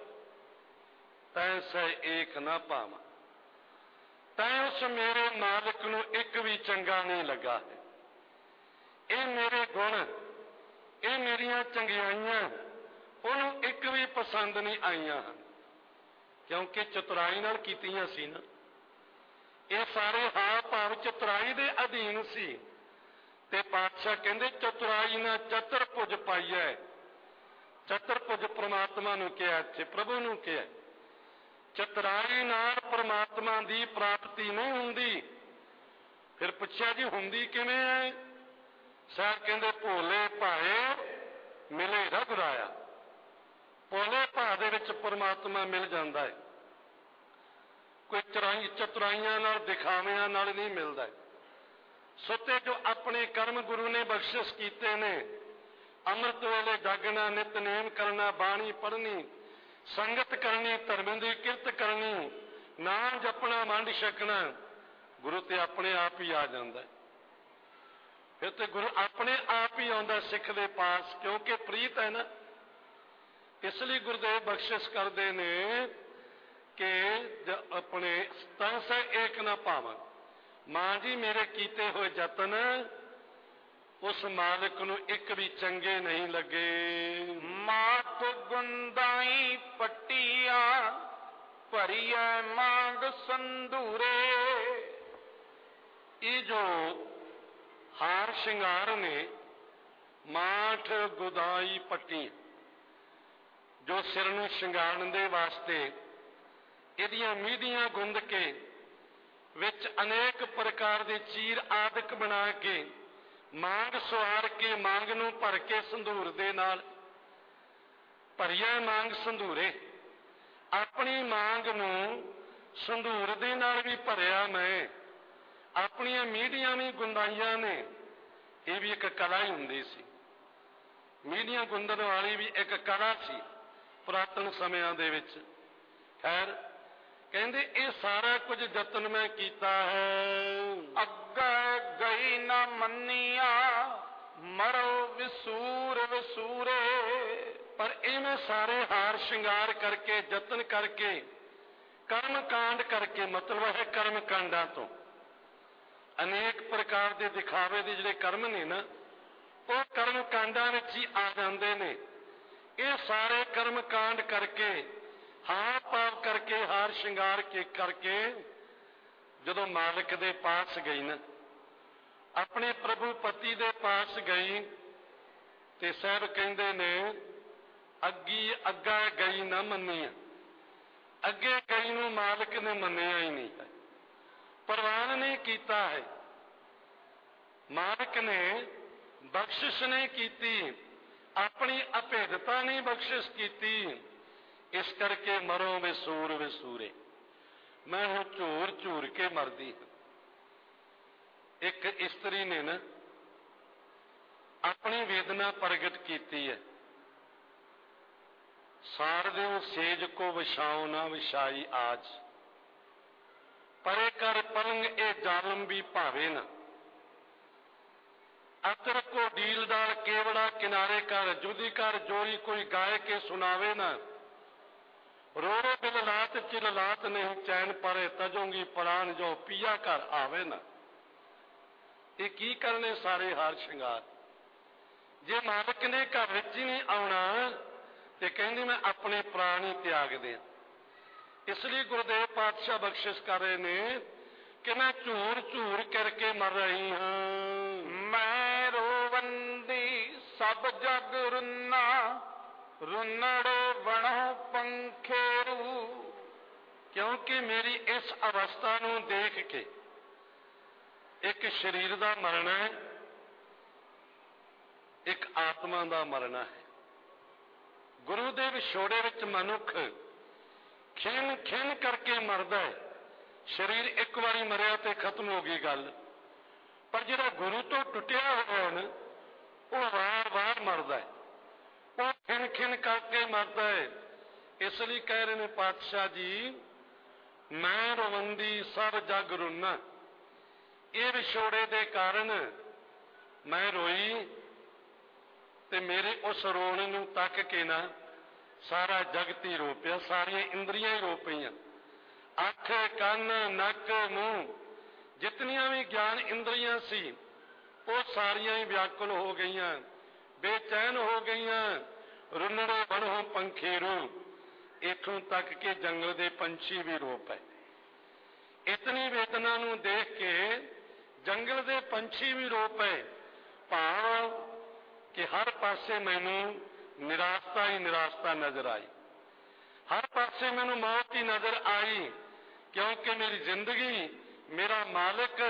ਤੈ ਸਹਿ ਏਕ ਨਾ ਪਾਵਾਂ। ਤੈਂ ਉਸ ਮੇਰੇ ਮਾਲਕ ਨੂੰ ਇੱਕ ਵੀ ਚੰਗਾ ਨਹੀਂ ਲੱਗਾ ਹੈ। ਇਹ ਮੇਰੇ ਗੁਣ, ਇਹ ਮੇਰੀਆਂ ਚੰਗਿਆਈਆਂ ਉਹਨੂੰ ਇੱਕ ਵੀ ਪਸੰਦ ਨਹੀਂ ਆਈਆਂ ਹਨ, ਕਿਉਂਕਿ ਚਤੁਰਾਈ ਨਾਲ ਕੀਤੀਆਂ ਸੀ ਨਾ। ਇਹ ਸਾਰੇ ਹਾਵ ਭਾਵ ਚਤੁਰਾਈ ਦੇ ਅਧੀਨ ਸੀ। ਤੇ ਪਾਤਸ਼ਾਹ ਕਹਿੰਦੇ ਚਤੁਰਾਈ ਨਾਲ ਚਤੁਰਭੁਜ ਪਾਈਐ। ਚਤੁਰਭੁਜ ਪ੍ਰਮਾਤਮਾ ਨੂੰ ਕਿਹਾ, ਇੱਥੇ ਪ੍ਰਭੂ ਨੂੰ ਕਿਹਾ। ਚਤੁਰਾਈ ਨਾਲ ਪ੍ਰਮਾਤਮਾ ਦੀ ਪ੍ਰਾਪਤੀ ਨਹੀਂ ਹੁੰਦੀ। ਫਿਰ ਪੁੱਛਿਆ ਜੀ ਹੁੰਦੀ ਕਿਵੇਂ ਹੈ? ਸਾਹਿਬ ਕਹਿੰਦੇ ਭੋਲੇ ਭਾਏ ਮਿਲੇ ਰਘੁਰਾਇਆ। ਭੋਲੇ ਭਾਅ ਦੇ ਵਿੱਚ ਪਰਮਾਤਮਾ ਮਿਲ ਜਾਂਦਾ ਹੈ, ਕੋਈ ਚਰਾਈ ਚਤੁਰਾਈਆਂ ਨਾਲ ਦਿਖਾਵਿਆਂ ਨਾਲ ਨਹੀਂ ਮਿਲਦਾ। ਸੁੱਤੇ ਜੋ ਆਪਣੇ ਕਰਮ ਗੁਰੂ ਨੇ ਬਖਸ਼ਿਸ਼ ਕੀਤੇ ਨੇ, ਅੰਮ੍ਰਿਤ ਵੇਲੇ ਜਾਗਣਾ, ਨਿਤਨੇਮ ਕਰਨਾ, ਬਾਣੀ ਪੜ੍ਹਨੀ, ਸੰਗਤ ਕਰਨੀ, ਧਰਮ ਦੀ ਕਿਰਤ ਕਰਨੀ, ਨਾਮ ਜਪਣਾ, ਵੰਡ ਛਕਣਾ, ਗੁਰੂ ਤੇ ਆਪਣੇ ਆਪ ਹੀ ਆ ਜਾਂਦਾ। ਫਿਰ ਤੇ ਗੁਰੂ ਆਪਣੇ ਆਪ ਹੀ ਆਉਂਦਾ ਸਿੱਖ ਦੇ ਪਾਸ, ਕਿਉਂਕਿ ਪ੍ਰੀਤ ਹੈ ਨਾ। ਇਸ ਲਈ ਗੁਰਦੇਵ ਬਖਸ਼ਿਸ਼ ਕਰਦੇ ਨੇ ਕਿ ਆਪਣੇ ਤਨ ਸੈ ਏਕ ਨਾ ਭਾਵਨ। ਮਾਂ ਜੀ ਮੇਰੇ ਕੀਤੇ ਹੋਏ ਯਤਨ ਉਸ ਮਾਲਕ ਨੂੰ ਇੱਕ ਵੀ ਚੰਗੇ ਨਹੀਂ ਲੱਗੇ। ਮਾਤ ਗੁੰਦਾਈ ਪੱਟੀਆਂ ਭਰੀਐ ਮਾਂਗ ਸੰਧੂਰੇ। ਇਹ ਜੋ ਹਾਰ ਸ਼ਿੰਗਾਰ ਨੇ, ਮਾਠ ਗੁਦਾਈ ਪੱਟੀ, ਜੋ ਸਿਰ ਨੂੰ ਸ਼ਿੰਗਾਰਨ ਦੇ ਵਾਸਤੇ ਇਹਦੀਆਂ ਮੀਡੀਆਂ ਗੁੰਦ ਕੇ ਵਿੱਚ ਅਨੇਕ ਪ੍ਰਕਾਰ ਦੇ ਚੀਰ ਆਦਿਕ ਬਣਾ ਕੇ ਮਾਂਗ ਸਵਾਰ ਕੇ, ਮਾਂਗ ਨੂੰ ਭਰ ਕੇ ਸੰਧੂਰ ਦੇ ਨਾਲ ਭਰੀਆ ਮਾਂਗ ਸੰਧੂਰੇ। ਆਪਣੀ ਮਾਂਗ ਨੂੰ ਸੰਧੂਰ ਦੇ ਨਾਲ ਵੀ ਭਰਿਆ ਮੈਂ, ਆਪਣੀਆਂ ਮੀਡੀਆਂ ਵੀ ਗੁੰਦਾਈਆਂ ਨੇ। ਇਹ ਵੀ ਇੱਕ ਕਲਾ ਹੀ ਹੁੰਦੀ ਸੀ, ਮੀਡੀਆਂ ਗੁੰਦਣ ਵਾਲੀ ਵੀ ਇੱਕ ਕਲਾ ਸੀ ਪੁਰਾਤਨ ਸਮਿਆਂ ਦੇ ਵਿੱਚ। ਖੈਰ ਕਹਿੰਦੇ ਇਹ ਸਾਰਾ ਕੁਝ ਯਤਨ ਮੈਂ ਕੀਤਾ ਹੈ। ਅੱਗੇ ਗਈ ਨਾ ਮੰਨੀਆਂ ਮਰੋ ਵਿਸੂਰ ਵਿਸੂਰੇ। ਪਰ ਇਹ ਮੈਂ ਸਾਰੇ ਹਾਰ ਸ਼ਿੰਗਾਰ ਕਰਕੇ, ਯਤਨ ਕਰਕੇ, ਕਰਮ ਕਾਂਡ ਕਰਕੇ, ਮਤਲਬ ਹੈ ਕਰਮ ਕਾਂਡਾਂ ਤੋਂ, ਅਨੇਕ ਪ੍ਰਕਾਰ ਦੇ ਦਿਖਾਵੇ ਦੇ ਜਿਹੜੇ ਕਰਮ ਨੇ ਨਾ, ਉਹ ਕਰਮ ਕਾਂਡਾਂ ਵਿੱਚ ਹੀ ਆ ਜਾਂਦੇ ਨੇ। ਇਹ ਸਾਰੇ ਕਰਮ ਕਾਂਡ ਕਰਕੇ, ਹਾਰ ਪਾਪ ਕਰਕੇ, ਹਾਰ ਸ਼ਿੰਗਾਰ ਕੇ ਕਰਕੇ ਜਦੋਂ ਮਾਲਕ ਦੇ ਪਾਸ ਗਈ ਨਾ, ਆਪਣੇ ਪ੍ਰਭੂ ਪਤੀ ਦੇ ਪਾਸ ਗਈ, ਤੇ ਸਾਹਿਬ ਕਹਿੰਦੇ ਨੇ ਅੱਗੀ ਅੱਗਾ ਗਈ ਨਾ ਮੰਨੀ। ਅੱਗੇ ਗਈ ਨੂੰ ਮਾਲਕ ਨੇ ਮੰਨਿਆ ਹੀ ਨਹੀਂ ਹੈ, ਪ੍ਰਵਾਨ ਨਹੀਂ ਕੀਤਾ ਹੈ। ਮਾਲਕ ਨੇ ਬਖਸ਼ਿਸ਼ ਨਹੀਂ ਕੀਤੀ, ਆਪਣੀ ਅਭੇਦਤਾ ਨਹੀਂ ਬਖਸ਼ਿਸ਼ ਕੀਤੀ। ਇਸ ਕਰਕੇ ਮਰੋ ਵਿਸੂਰ ਵਿਸੂਰੇ, ਮੈਂ ਹੁਣ ਝੂਰ ਝੂਰ ਕੇ ਮਰਦੀ ਹਾਂ। ਇੱਕ ਇਸਤਰੀ ਨੇ ਨਾ ਆਪਣੀ ਵੇਦਨਾ ਪ੍ਰਗਟ ਕੀਤੀ ਹੈ। ਸਾਰ ਦਿਓ ਸੇਜ ਕੋ ਵਿਛਾਓ ਨਾ ਵਿਛਾਈ ਆਜ, ਪਰੇ ਕਰ ਪਲੰਗ ਇਹ ਜ਼ਾਲਮ ਵੀ ਭਾਵੇ ਨਾ। ਅਤਰ ਕੋ ਡੀਲ ਡਾਲ ਕੇਵੜਾ ਕਿਨਾਰੇ ਕਰ, ਜੁਦੀ ਕਰ ਜੋਰੀ ਕੋਈ ਗਾਏ ਕੇ ਸੁਣਾਵੇ ਨਾ। ਰੋ ਰੋ ਬਿਲ ਲਾਤ ਚਿਲ ਲਾਤ ਨਹੀਂ ਚੈਨ ਪਰੇ, ਤਜੋਂਗੀ ਪ੍ਰਾਨ ਜੋ ਪੀਆ ਘਰ ਆਵੇ ਨਾ। ਇਹ ਕੀ ਕਰਨੇ ਸਾਰੇ ਹਾਰ ਸ਼ਿੰਗਾਰ, ਜੇ ਮਾਲਕ ਨੇ ਘਰ ਵਿੱਚ ਹੀ ਨਹੀਂ ਆਉਣਾ ਤੇ ਕਹਿੰਦੀ ਮੈਂ ਆਪਣੇ ਪ੍ਰਾਣ ਹੀ ਤਿਆਗ ਦਿਆਂ। ਇਸ ਲਈ ਗੁਰਦੇਵ ਪਾਤਸ਼ਾਹ ਬਖਸ਼ਿਸ਼ ਕਰ ਰਹੇ ਨੇ ਕਿ ਮੈਂ ਝੂਰ ਝੂਰ ਕਰਕੇ ਮਰ ਰਹੀ ਹਾਂ। ਮੈਂ ਰੋਵੰਦੀ ਸਭ ਜਗ ਰੁੰਨਾ, ਰੁੰਨੜੇ ਬਣੋ ਪੰਖੇਰੂ। ਕਿਉਂਕਿ ਮੇਰੀ ਇਸ ਅਵਸਥਾ ਨੂੰ ਦੇਖ ਕੇ, ਇੱਕ ਸਰੀਰ ਦਾ ਮਰਨਾ ਹੈ, ਇੱਕ ਆਤਮਾ ਦਾ ਮਰਨਾ ਹੈ। ਗੁਰੂ ਦੇ ਵਿਛੋੜੇ ਵਿੱਚ ਮਨੁੱਖ ਖਿੰਨ ਖਿੰਨ ਕਰਕੇ ਮਰਦਾ ਹੈ। ਸਰੀਰ ਇੱਕ ਵਾਰੀ ਮਰਿਆ ਤੇ ਖਤਮ ਹੋ ਗਈ ਗੱਲ, ਪਰ ਜਿਹੜਾ ਗੁਰੂ ਤੋਂ ਟੁੱਟਿਆ ਹੋਇਆ ਨਾ, ਉਹ ਵਾਰ ਵਾਰ ਮਰਦਾ ਹੈ, ਉਹ ਖਿੰਨ ਖਿੰਨ ਕਰਕੇ ਮਰਦਾ ਹੈ। ਇਸ ਲਈ ਕਹਿ ਰਹੇ ਨੇ ਪਾਤਸ਼ਾਹ ਜੀ, ਮੈਂ ਰੋਵੰਦੀ ਸਭ ਜਗ ਰੁੰਨਾ। ਇਹ ਵਿਛੋੜੇ ਦੇ ਕਾਰਨ ਮੈਂ ਰੋਈ, ਤੇ ਮੇਰੇ ਉਸ ਰੋਣ ਨੂੰ ਤੱਕ ਕੇ ਨਾ ਸਾਰਾ ਜਗਤ ਹੀ ਰੋ ਪਿਆ, ਸਾਰੀਆਂ ਇੰਦਰੀਆਂ ਹੀ ਰੋ ਪਈਆਂ। ਅੱਖ, ਕੰਨ, ਨੱਕ, ਮੂੰਹ, ਜਿਤਨੀਆਂ ਵੀ ਗਿਆਨ ਇੰਦਰੀਆਂ ਸੀ ਉਹ ਸਾਰੀਆਂ ਹੀ ਵਿਆਕੁਲ ਹੋ ਗਈਆਂ, ਬੇਚੈਨ ਹੋ ਗਈਆਂ। ਰੁੰਨੜੇ ਬਣੋ ਪੰਖੇਰੂ, ਇੱਥੋਂ ਤੱਕ ਕਿ ਜੰਗਲ ਦੇ ਪੰਛੀ ਵੀ ਰੋ ਪਏ। ਇਤਨੀ ਵੇਦਨਾ ਨੂੰ ਦੇਖ ਕੇ ਜੰਗਲ ਦੇ ਪੰਛੀ ਵੀ ਰੋ ਪਏ। ਭਾਵ ਕਿ ਹਰ ਪਾਸੇ ਮੈਨੂੰ ਨਿਰਾਸ਼ਤਾ ਹੀ ਨਿਰਾਸ਼ਤਾ ਨਜ਼ਰ ਆਈ, ਹਰ ਪਾਸੇ ਮੈਨੂੰ ਮੌਤ ਹੀ ਨਜ਼ਰ ਆਈ, ਕਿਉਂਕਿ ਮੇਰੀ ਜ਼ਿੰਦਗੀ, ਮੇਰਾ ਮਾਲਕ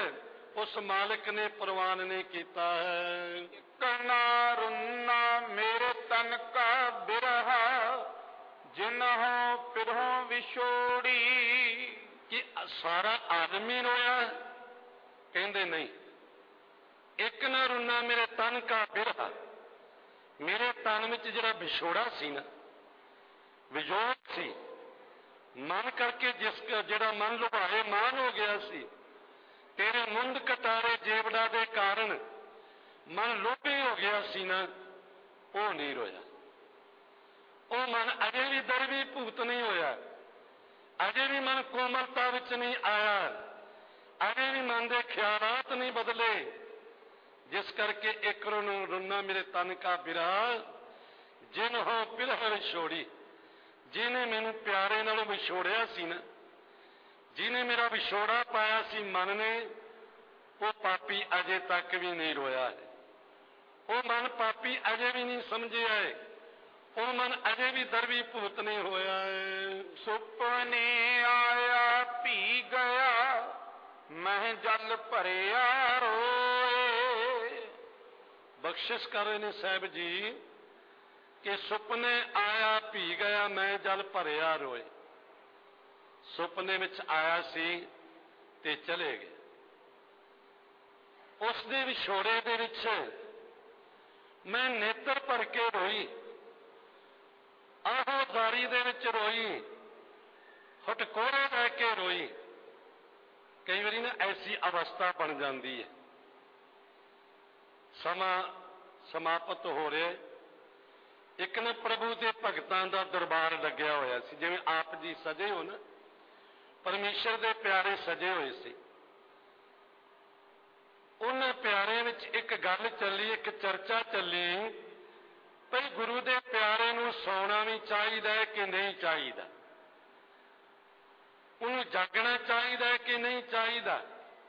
ਉਸ ਮਾਲਕ ਨੇ ਪ੍ਰਵਾਨ ਨਹੀਂ ਕੀਤਾ ਹੈ। ਇੱਕ ਨਾ ਰੁੰਨਾ ਮੇਰੇ ਤਨ ਕਾ ਬਿਰਹਾ, ਜਿਨਹੁ ਪਿਰਹੁ ਵਿਛੋੜੀ। ਕਿ ਸਾਰਾ ਆਦਮੀ ਰੋਇਆ? ਕਹਿੰਦੇ ਨਹੀਂ। ਇੱਕ ਨਾ ਰੁੰਨਾ ਮੇਰੇ ਤਨ ਕਾ ਬਿਰਹਾ, ਮੇਰੇ ਤਨ ਵਿੱਚ ਜਿਹੜਾ ਵਿਛੋੜਾ ਸੀ ਨਾ, ਵਿਜੋਗ ਸੀ, ਮਨ ਕਰਕੇ ਜਿਸ ਜਿਹੜਾ ਮਨ ਲੁਭਾਏ ਮਾਨ ਹੋ ਗਿਆ ਸੀ, ਤੇਰੇ ਮੁੰਡ ਕਟਾਰੇ ਜੇਵੜਾ ਦੇ ਕਾਰਨ ਮਨ ਲੋਭੀ ਹੋ ਗਿਆ ਸੀ ਨਾ, ਉਹ ਨਹੀਂ ਰੋਇਆ। ਉਹ ਮਨ ਅਜੇ ਵੀ ਦਰਵੀ ਭੂਤ ਨਹੀਂ ਹੋਇਆ, ਅਜੇ ਵੀ ਮਨ ਕੋਮਲਤਾ ਵਿੱਚ ਨਹੀਂ ਆਇਆ, ਅਜੇ ਵੀ ਮਨ ਦੇ ਖਿਆਲਾਤ ਨਹੀਂ ਬਦਲੇ, ਜਿਸ ਕਰਕੇ ਇੱਕ ਨੂੰ ਰੁੰਨਾ ਮੇਰੇ ਤਨ ਕਾ ਬਿਰਹਾ, ਜਿਨਹੁ ਪਿਰਹੁ ਵਿਛੋੜੀ। ਜਿਹਨੇ ਮੈਨੂੰ ਪਿਆਰੇ ਨਾਲੋਂ ਵਿਛੋੜਿਆ ਸੀ ਨਾ, ਜਿਹਨੇ ਮੇਰਾ ਵਿਛੋੜਾ ਪਾਇਆ ਸੀ ਮਨ ਨੇ, ਉਹ ਪਾਪੀ ਅਜੇ ਤੱਕ ਵੀ ਨਹੀਂ ਰੋਇਆ ਹੈ। ਉਹ ਮਨ ਪਾਪੀ ਅਜੇ ਵੀ ਨਹੀਂ ਸਮਝਿਆ ਹੈ, ਉਹ ਮਨ ਅਜੇ ਵੀ ਦਰਵੀ ਭੂਤ ਨਹੀਂ ਹੋਇਆ ਹੈ। ਸੁਪਨੇ ਆਇਆ ਭੀ ਗਿਆ, ਮੈਂ ਜਲ ਭਰਿਆ ਰੋਏ। ਬਖਸ਼ਿਸ਼ ਕਰ ਰਹੇ ਨੇ ਸਾਹਿਬ ਜੀ ਕਿ ਸੁਪਨੇ ਆਇਆ ਭੀ ਗਿਆ, ਮੈਂ ਜਲ ਭਰਿਆ ਰੋਏ। ਸੁਪਨੇ ਵਿੱਚ ਆਇਆ ਸੀ ਤੇ ਚਲੇ ਗਏ। ਉਸ ਦੇ ਵਿਛੋੜੇ ਦੇ ਵਿੱਚ ਮੈਂ ਨੇਤਰ ਭਰ ਕੇ ਰੋਈ, ਆਹੋਜ਼ਾਰੀ ਦੇ ਵਿੱਚ ਰੋਈ, ਹਟਕੋਰੇ ਰਹਿ ਕੇ ਰੋਈ। ਕਈ ਵਾਰੀ ਨਾ ਐਸੀ ਅਵਸਥਾ ਬਣ ਜਾਂਦੀ ਹੈ। ਸਮਾਂ ਸਮਾਪਤ ਹੋ ਰਿਹਾ। ਇੱਕ ਨਾ ਪ੍ਰਭੂ ਦੇ ਭਗਤਾਂ ਦਾ ਦਰਬਾਰ ਲੱਗਿਆ ਹੋਇਆ ਸੀ, ਜਿਵੇਂ ਆਪ ਜੀ ਸਜੇ ਹੋ ਨਾ, ਪਰਮੇਸ਼ਰ ਦੇ ਪਿਆਰੇ ਸਜੇ ਹੋਏ ਸੀ। ਉਹਨਾਂ ਪਿਆਰਿਆਂ ਵਿੱਚ ਇੱਕ ਗੱਲ ਚੱਲੀ, ਇੱਕ ਚਰਚਾ ਚੱਲੀ, ਭਈ ਗੁਰੂ ਦੇ ਪਿਆਰੇ ਨੂੰ ਸੌਣਾ ਵੀ ਚਾਹੀਦਾ ਹੈ ਕਿ ਨਹੀਂ ਚਾਹੀਦਾ, ਉਹਨੂੰ ਜਾਗਣਾ ਚਾਹੀਦਾ ਹੈ ਕਿ ਨਹੀਂ ਚਾਹੀਦਾ।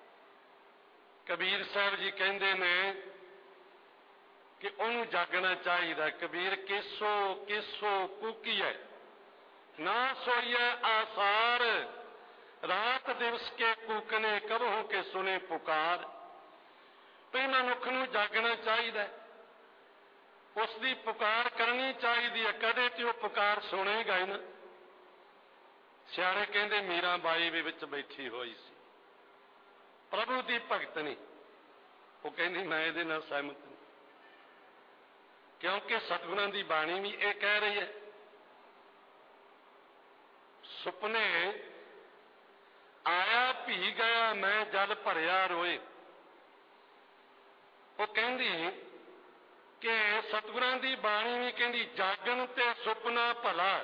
ਕਬੀਰ ਸਾਹਿਬ ਜੀ ਕਹਿੰਦੇ ਨੇ ਕਿ ਉਹਨੂੰ ਜਾਗਣਾ ਚਾਹੀਦਾ। ਕਬੀਰ ਕੇਸੋ ਕੇਸੋ ਕੂਕੀਐ, ਨਾ ਸੋਈਐ ਆਸਾਰ, ਰਾਤ ਦਿਵਸ ਕੇ ਕੂਕਨੇ ਕਬਹੁ ਕੇ ਸੁਨੇ ਪੁਕਾਰ। ਭਈ ਮਨੁੱਖ ਨੂੰ ਜਾਗਣਾ ਚਾਹੀਦਾ, ਉਸ ਦੀ ਪੁਕਾਰ ਕਰਨੀ ਚਾਹੀਦੀ ਹੈ, ਕਦੇ ਤੇ ਉਹ ਪੁਕਾਰ ਸੁਣੇਗਾ ਹੀ ਨਾ। ਸਿਆਣੇ ਕਹਿੰਦੇ ਮੀਰਾ ਬਾਈ ਵੀ ਵਿੱਚ ਬੈਠੀ ਹੋਈ ਸੀ, ਪ੍ਰਭੂ ਦੀ ਭਗਤਣੀ। ਉਹ ਕਹਿੰਦੀ ਮੈਂ ਇਹਦੇ ਨਾਲ ਸਹਿਮਤ ਨਹੀਂ, ਕਿਉਂਕਿ ਸਤਿਗੁਰਾਂ ਦੀ ਬਾਣੀ ਵੀ ਇਹ ਕਹਿ ਰਹੀ ਹੈ, ਸੁਪਨੇ ਆਇਆ ਭੀ ਗਿਆ, ਮੈਂ ਜਲ ਭਰਿਆ ਰੋਏ। ਉਹ ਕਹਿੰਦੀ ਕਿ ਸਤਿਗੁਰਾਂ ਦੀ ਬਾਣੀ ਵੀ ਕਹਿੰਦੀ ਜਾਗਣ ਤੇ ਸੁਪਨਾ ਭਲਾ,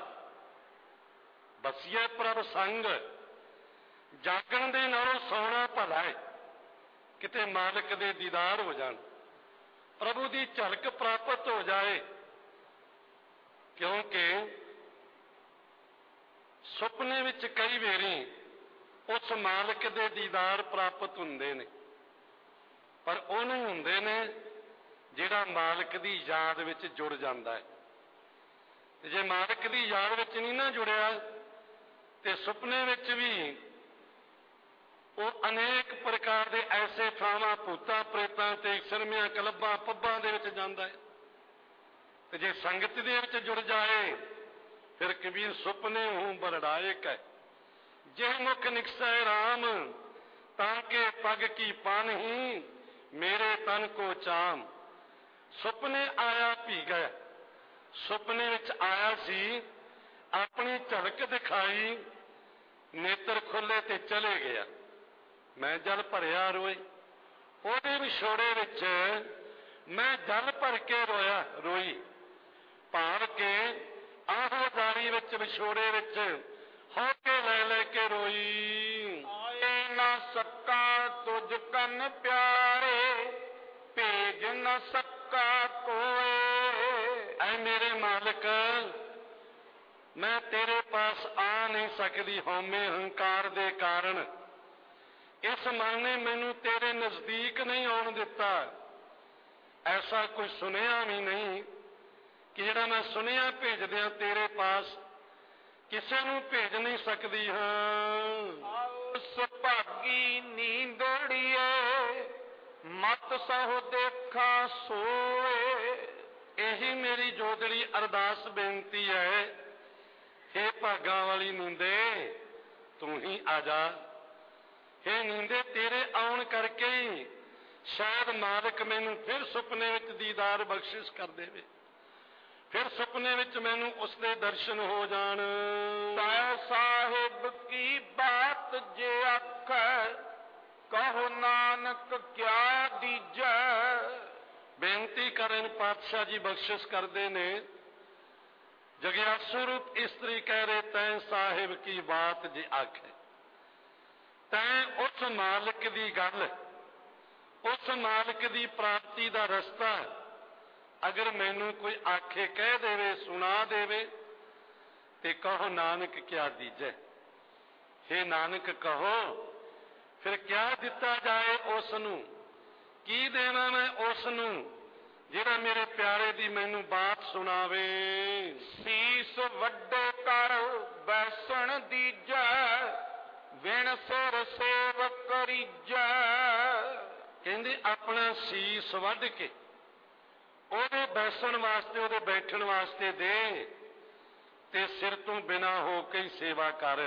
ਬਸੀਏ ਪ੍ਰਭ ਸੰਗ। ਜਾਗਣ ਦੇ ਨਾਲੋਂ ਸੌਣਾ ਭਲਾ ਹੈ, ਕਿਤੇ ਮਾਲਕ ਦੇ ਦੀਦਾਰ ਹੋ ਜਾਣ, ਪ੍ਰਭੂ ਦੀ ਝਲਕ ਪ੍ਰਾਪਤ ਹੋ ਜਾਏ। ਕਿਉਂਕਿ ਸੁਪਨੇ ਵਿੱਚ ਕਈ ਵਾਰੀ ਉਸ ਮਾਲਕ ਦੇ ਦੀਦਾਰ ਪ੍ਰਾਪਤ ਹੁੰਦੇ ਨੇ, ਪਰ ਉਹ ਨਹੀਂ ਹੁੰਦੇ ਨੇ ਜਿਹੜਾ ਮਾਲਕ ਦੀ ਯਾਦ ਵਿੱਚ ਜੁੜ ਜਾਂਦਾ ਹੈ। ਤੇ ਜੇ ਮਾਲਕ ਦੀ ਯਾਦ ਵਿੱਚ ਨਹੀਂ ਨਾ ਜੁੜਿਆ ਤੇ ਸੁਪਨੇ ਵਿੱਚ ਵੀ ਉਹ ਅਨੇਕ ਪ੍ਰਕਾਰ ਦੇ ਐਸੇ ਥਾਵਾਂ, ਭੂਤਾਂ ਪ੍ਰੇਤਾਂ ਤੇ ਸਰਮਿਆਂ ਕਲੱਬਾਂ ਪੱਬਾਂ ਦੇ ਵਿੱਚ ਜਾਂਦਾ ਹੈ। ਤੇ ਜੇ ਸੰਗਤ ਦੇ ਵਿੱਚ ਜੁੜ ਜਾਏ ਫਿਰ ਕਬੀਰ ਸੁਪਨੇ ਹੂੰ ਬਰੜਾਏ ਕੈ, ਜੇ ਮੁਖ ਨਿਕਸੈ ਰਾਮ, ਤਾਂ ਕੇ ਪਗ ਕੀ ਪਾਨਹੀ, ਮੇਰੇ ਤਨ ਕੋ ਚਾਮ। ਸੁਪਨੇ ਆਇਆ ਭੀ ਗਿਆ, ਸੁਪਨੇ ਵਿੱਚ ਆਇਆ ਸੀ, ਆਪਣੀ ਝਲਕ ਦਿਖਾਈ, ਨੇਤਰ ਖੁੱਲੇ ਤੇ ਚਲੇ ਗਿਆ। ਮੈਂ ਜਲ ਭਰਿਆ ਰੋਏ। ਉਹਦੇ ਵਿਛੋੜੇ ਵਿੱਚ ਮੈਂ ਜਲ ਭਰ ਕੇ ਰੋਇਆ ਰੋਈ ਭਾਵ ਕੇ ਆਹੋਜ਼ਾਰੀ ਵਿੱਚ ਵਿਛੋੜੇ ਵਿੱਚ ਹੌਕੇ ਲੈ ਲੈ ਕੇ ਰੋਈ। ਆਏ ਨਾ ਸਕਾ ਤੁਝ ਕੰਨ ਪਿਆਰੇ, ਭੇਜ ਨਾ ਸਕਾ ਕੋਏ। ਐ ਮੇਰੇ ਮਾਲਕ, ਮੈਂ ਤੇਰੇ ਪਾਸ ਆ ਨਹੀਂ ਸਕਦੀ ਹਉਮੈ ਹੰਕਾਰ ਦੇ ਕਾਰਨ। ਇਸ ਮਨ ਨੇ ਮੈਨੂੰ ਤੇਰੇ ਨਜ਼ਦੀਕ ਨਹੀਂ ਆਉਣ ਦਿੱਤਾ। ਐਸਾ ਕੁਝ ਸੁਣਿਆ ਵੀ ਨਹੀਂ ਕਿ ਜਿਹੜਾ ਮੈਂ ਸੁਨੇਹਾ ਭੇਜਦਿਆਂ ਤੇਰੇ ਪਾਸ ਕਿਸੇ ਨੂੰ ਭੇਜ ਨਹੀਂ ਸਕਦੀ ਹਾਂ। ਉਸ ਭਾਗੀ ਨੀਂਦੜੀਏ, ਮਤ ਸਹੁ ਦੇਖਾ ਸੋਏ। ਇਹੀ ਮੇਰੀ ਜੋਦੜੀ ਅਰਦਾਸ ਬੇਨਤੀ ਹੈ, ਹੇ ਭਾਗਾਂ ਵਾਲੀ ਨੀਂਦੇ ਤੂੰ ਹੀ ਆ ਜਾ। ਹੇ ਨੀਂਦੇ ਤੇਰੇ ਆਉਣ ਕਰਕੇ ਹੀ ਸ਼ਾਇਦ ਮਾਲਕ ਮੈਨੂੰ ਫਿਰ ਸੁਪਨੇ ਵਿੱਚ ਦੀਦਾਰ ਬਖਸ਼ਿਸ਼ ਕਰ ਦੇਵੇ, ਫਿਰ ਸੁਪਨੇ ਵਿੱਚ ਮੈਨੂੰ ਉਸਦੇ ਦਰਸ਼ਨ ਹੋ ਜਾਣ। ਤੈ ਸਾਹਿਬ ਕੀ ਬਾਤ ਜੇ ਆਖੈ, ਕਹੋ ਨਾਨਕ ਕਿਆ ਦੀਜੈ। ਬੇਨਤੀ ਕਰਨ ਪਾਤਸ਼ਾਹ ਜੀ ਬਖਸ਼ਿਸ਼ ਕਰਦੇ ਨੇ। ਜਗਿਆਸੂ ਰੂਪ ਇਸਤਰੀ ਕਹਿ ਰਹੇ ਤੈਂ ਸਾਹਿਬ ਕੀ ਬਾਤ ਜੇ ਆਖੇ। ਤੈਂ ਉਸ ਮਾਲਕ ਦੀ ਗੱਲ, ਉਸ ਮਾਲਕ ਦੀ ਪ੍ਰਾਪਤੀ ਦਾ ਰਸਤਾ ਅਗਰ ਮੈਨੂੰ ਕੋਈ ਆਖੇ, ਕਹਿ ਦੇਵੇ, ਸੁਣਾ ਦੇਵੇ ਤੇ ਕਹੋ ਨਾਨਕ ਕਿਆ ਦੀਜੈ। ਹੇ ਨਾਨਕ ਕਹੋ ਫਿਰ ਕਿਆ ਦਿੱਤਾ ਜਾਏ ਉਸ ਨੂੰ, ਕੀ ਦੇਵਾਂ ਮੈਂ ਉਸ ਨੂੰ ਜਿਹੜਾ ਮੇਰੇ ਪਿਆਰੇ ਦੀ ਮੈਨੂੰ ਬਾਤ ਸੁਣਾਵੇ। ਸੀਸ ਵੱਡੇ ਕਰ ਬੈਸਣ ਦੀਜੈ, ਵਿਣ ਸਿਰ ਸੇਵਕ ਕਰੀਜੈ। ਕਹਿੰਦੇ ਆਪਣਾ ਸੀਸ ਵੱਢ ਕੇ ਉਹਦੇ ਬੈਸਣ ਵਾਸਤੇ, ਉਹਦੇ ਬੈਠਣ ਵਾਸਤੇ ਦੇ ਤੇ ਸਿਰ ਤੋਂ ਬਿਨਾਂ ਹੋ ਕੇ ਹੀ ਸੇਵਾ ਕਰ।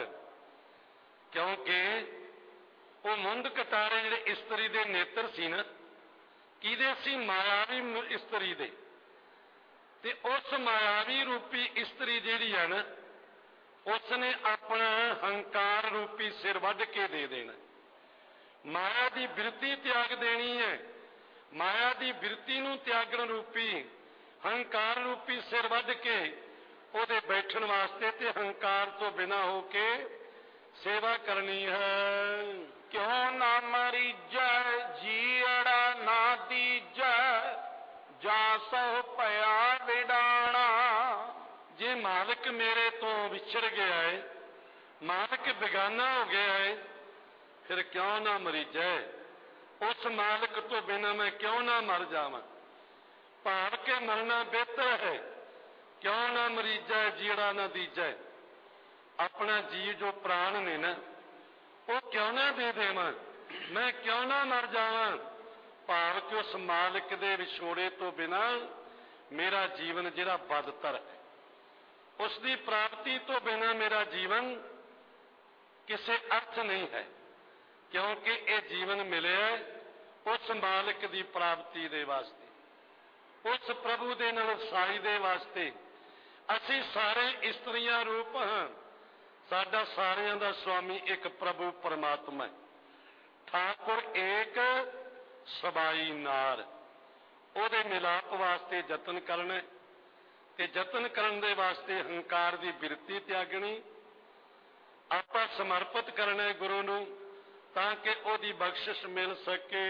ਕਿਉਂਕਿ ਉਹ ਮੁੰਡ ਕਟਾਰੇ ਜਿਹੜੇ ਇਸਤਰੀ ਦੇ ਨੇਤਰ ਸੀ ਨਾ, ਕਿਹਦੇ ਸੀ? ਮਾਇਆਵੀ ਇਸਤਰੀ ਦੇ। ਤੇ ਉਸ ਮਾਇਆਵੀ ਰੂਪੀ ਇਸਤਰੀ ਜਿਹੜੀ ਹੈ ਨਾ, ਉਸਨੇ ਆਪਣਾ ਹੰਕਾਰ ਰੂਪੀ ਸਿਰ ਵੱਢ ਕੇ ਦੇ ਦੇਣਾ। ਮਾਇਆ ਦੀ ਬਿਰਤੀ ਤਿਆਗ ਦੇਣੀ ਹੈ। ਮਾਇਆ ਦੀ ਬਿਰਤੀ ਨੂੰ ਤਿਆਗਣ ਰੂਪੀ ਹੰਕਾਰ ਰੂਪੀ ਸਿਰ ਵੱਢ ਕੇ ਉਹਦੇ ਬੈਠਣ ਵਾਸਤੇ ਤੇ ਹੰਕਾਰ ਤੋਂ ਬਿਨਾਂ ਹੋ ਕੇ ਸੇਵਾ ਕਰਨੀ ਹੈ। ਕਿਉਂ ਨਾ ਮਰੀਜੈ ਜੀਅੜਾ ਨਾ ਦੀਜੈ, ਜਾਂ ਸੋ ਭਇਆ ਵਿਡਾਣਾ। ਜੇ ਮਾਲਕ ਮੇਰੇ ਤੋਂ ਵਿਛੜ ਗਿਆ ਹੈ, ਮਾਲਕ ਬੇਗਾਨਾ ਹੋ ਗਿਆ ਹੈ, ਫਿਰ ਕਿਉਂ ਨਾ ਮਰੀਜੈ। ਉਸ ਮਾਲਕ ਤੋਂ ਬਿਨਾਂ ਮੈਂ ਕਿਉਂ ਨਾ ਮਰ ਜਾਵਾਂ। ਭਾਵ ਕੇ ਮਰਨਾ ਬਿਹਤਰ ਹੈ। ਕਿਉਂ ਨਾ ਮਰੀਜੈ ਜੀੜਾ ਨਾ ਦੀਜੈ। ਆਪਣਾ ਜੀਵ ਜੋ ਪ੍ਰਾਣ ਨੇ ਨਾ, ਉਹ ਕਿਉਂ ਨਾ ਦੇ ਦੇਵਾਂ, ਮੈਂ ਕਿਉਂ ਨਾ ਮਰ ਜਾਵਾਂ। ਭਾਵ ਕਿ ਉਸ ਮਾਲਕ ਦੇ ਵਿਛੋੜੇ ਤੋਂ ਬਿਨਾਂ ਮੇਰਾ ਜੀਵਨ ਜਿਹੜਾ ਬਦਤਰ ਹੈ, ਉਸ ਦੀ ਪ੍ਰਾਪਤੀ ਤੋਂ ਬਿਨਾਂ ਮੇਰਾ ਜੀਵਨ ਕਿਸੇ ਅਰਥ ਨਹੀਂ ਹੈ। ਕਿਉਂਕਿ ਇਹ ਜੀਵਨ ਮਿਲਿਆ ਉਸ ਮਾਲਕ ਦੀ ਪ੍ਰਾਪਤੀ ਦੇ ਵਾਸਤੇ, ਉਸ ਪ੍ਰਭੂ ਦੇ ਨਾਲ ਸਾਈ ਦੇ ਵਾਸਤੇ। ਅਸੀਂ ਸਾਰੇ ਇਸਤਰੀਆਂ ਰੂਪ ਹਾਂ। ਸਾਡਾ ਸਾਰਿਆਂ ਦਾ ਸੁਆਮੀ ਇੱਕ ਪ੍ਰਭੂ ਪਰਮਾਤਮਾ ਹੈ। ਠਾਕੁਰ ਏਕ ਸਬਾਈ ਨਾਰ। ਉਹਦੇ ਮਿਲਾਪ ਵਾਸਤੇ ਯਤਨ ਕਰਨਾ ਤੇ ਯਤਨ ਕਰਨ ਦੇ ਵਾਸਤੇ ਹੰਕਾਰ ਦੀ ਬਿਰਤੀ ਤਿਆਗਣੀ। ਆਪਾਂ ਸਮਰਪਿਤ ਕਰਨਾ ਗੁਰੂ ਨੂੰ ਤਾਂ ਕਿ ਉਹਦੀ ਬਖਸ਼ਿਸ਼ ਮਿਲ ਸਕੇ।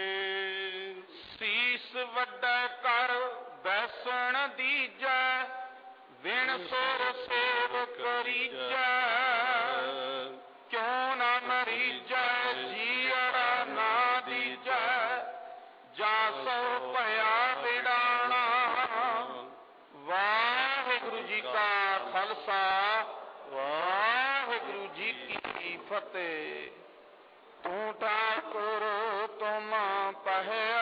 ਸੀਸ ਵੱਡਾ ਕਰ ਬੈਸਣ ਦੀਜੈ, ਵਿਣ ਸੁਰ ਸੇਵ ਕਰੀਜੈ। ਕਿਉਂ ਨਾ ਮਰੀਜੈ ਜੀਅੜਾ ਨਾ ਦੀਜੈ, ਜਾਂ ਸੋ ਭਇਆ ਵਿਡਾਣਾ। ਵਾਹਿਗੁਰੂ ਜੀ ਕਾ ਖਾਲਸਾ, ਵਾਹਿਗੁਰੂ ਜੀ ਕੀ ਫਤਿਹ। ਤੂੰ ਠਾਕੁਰ ਤੁਮ ਪਹਿ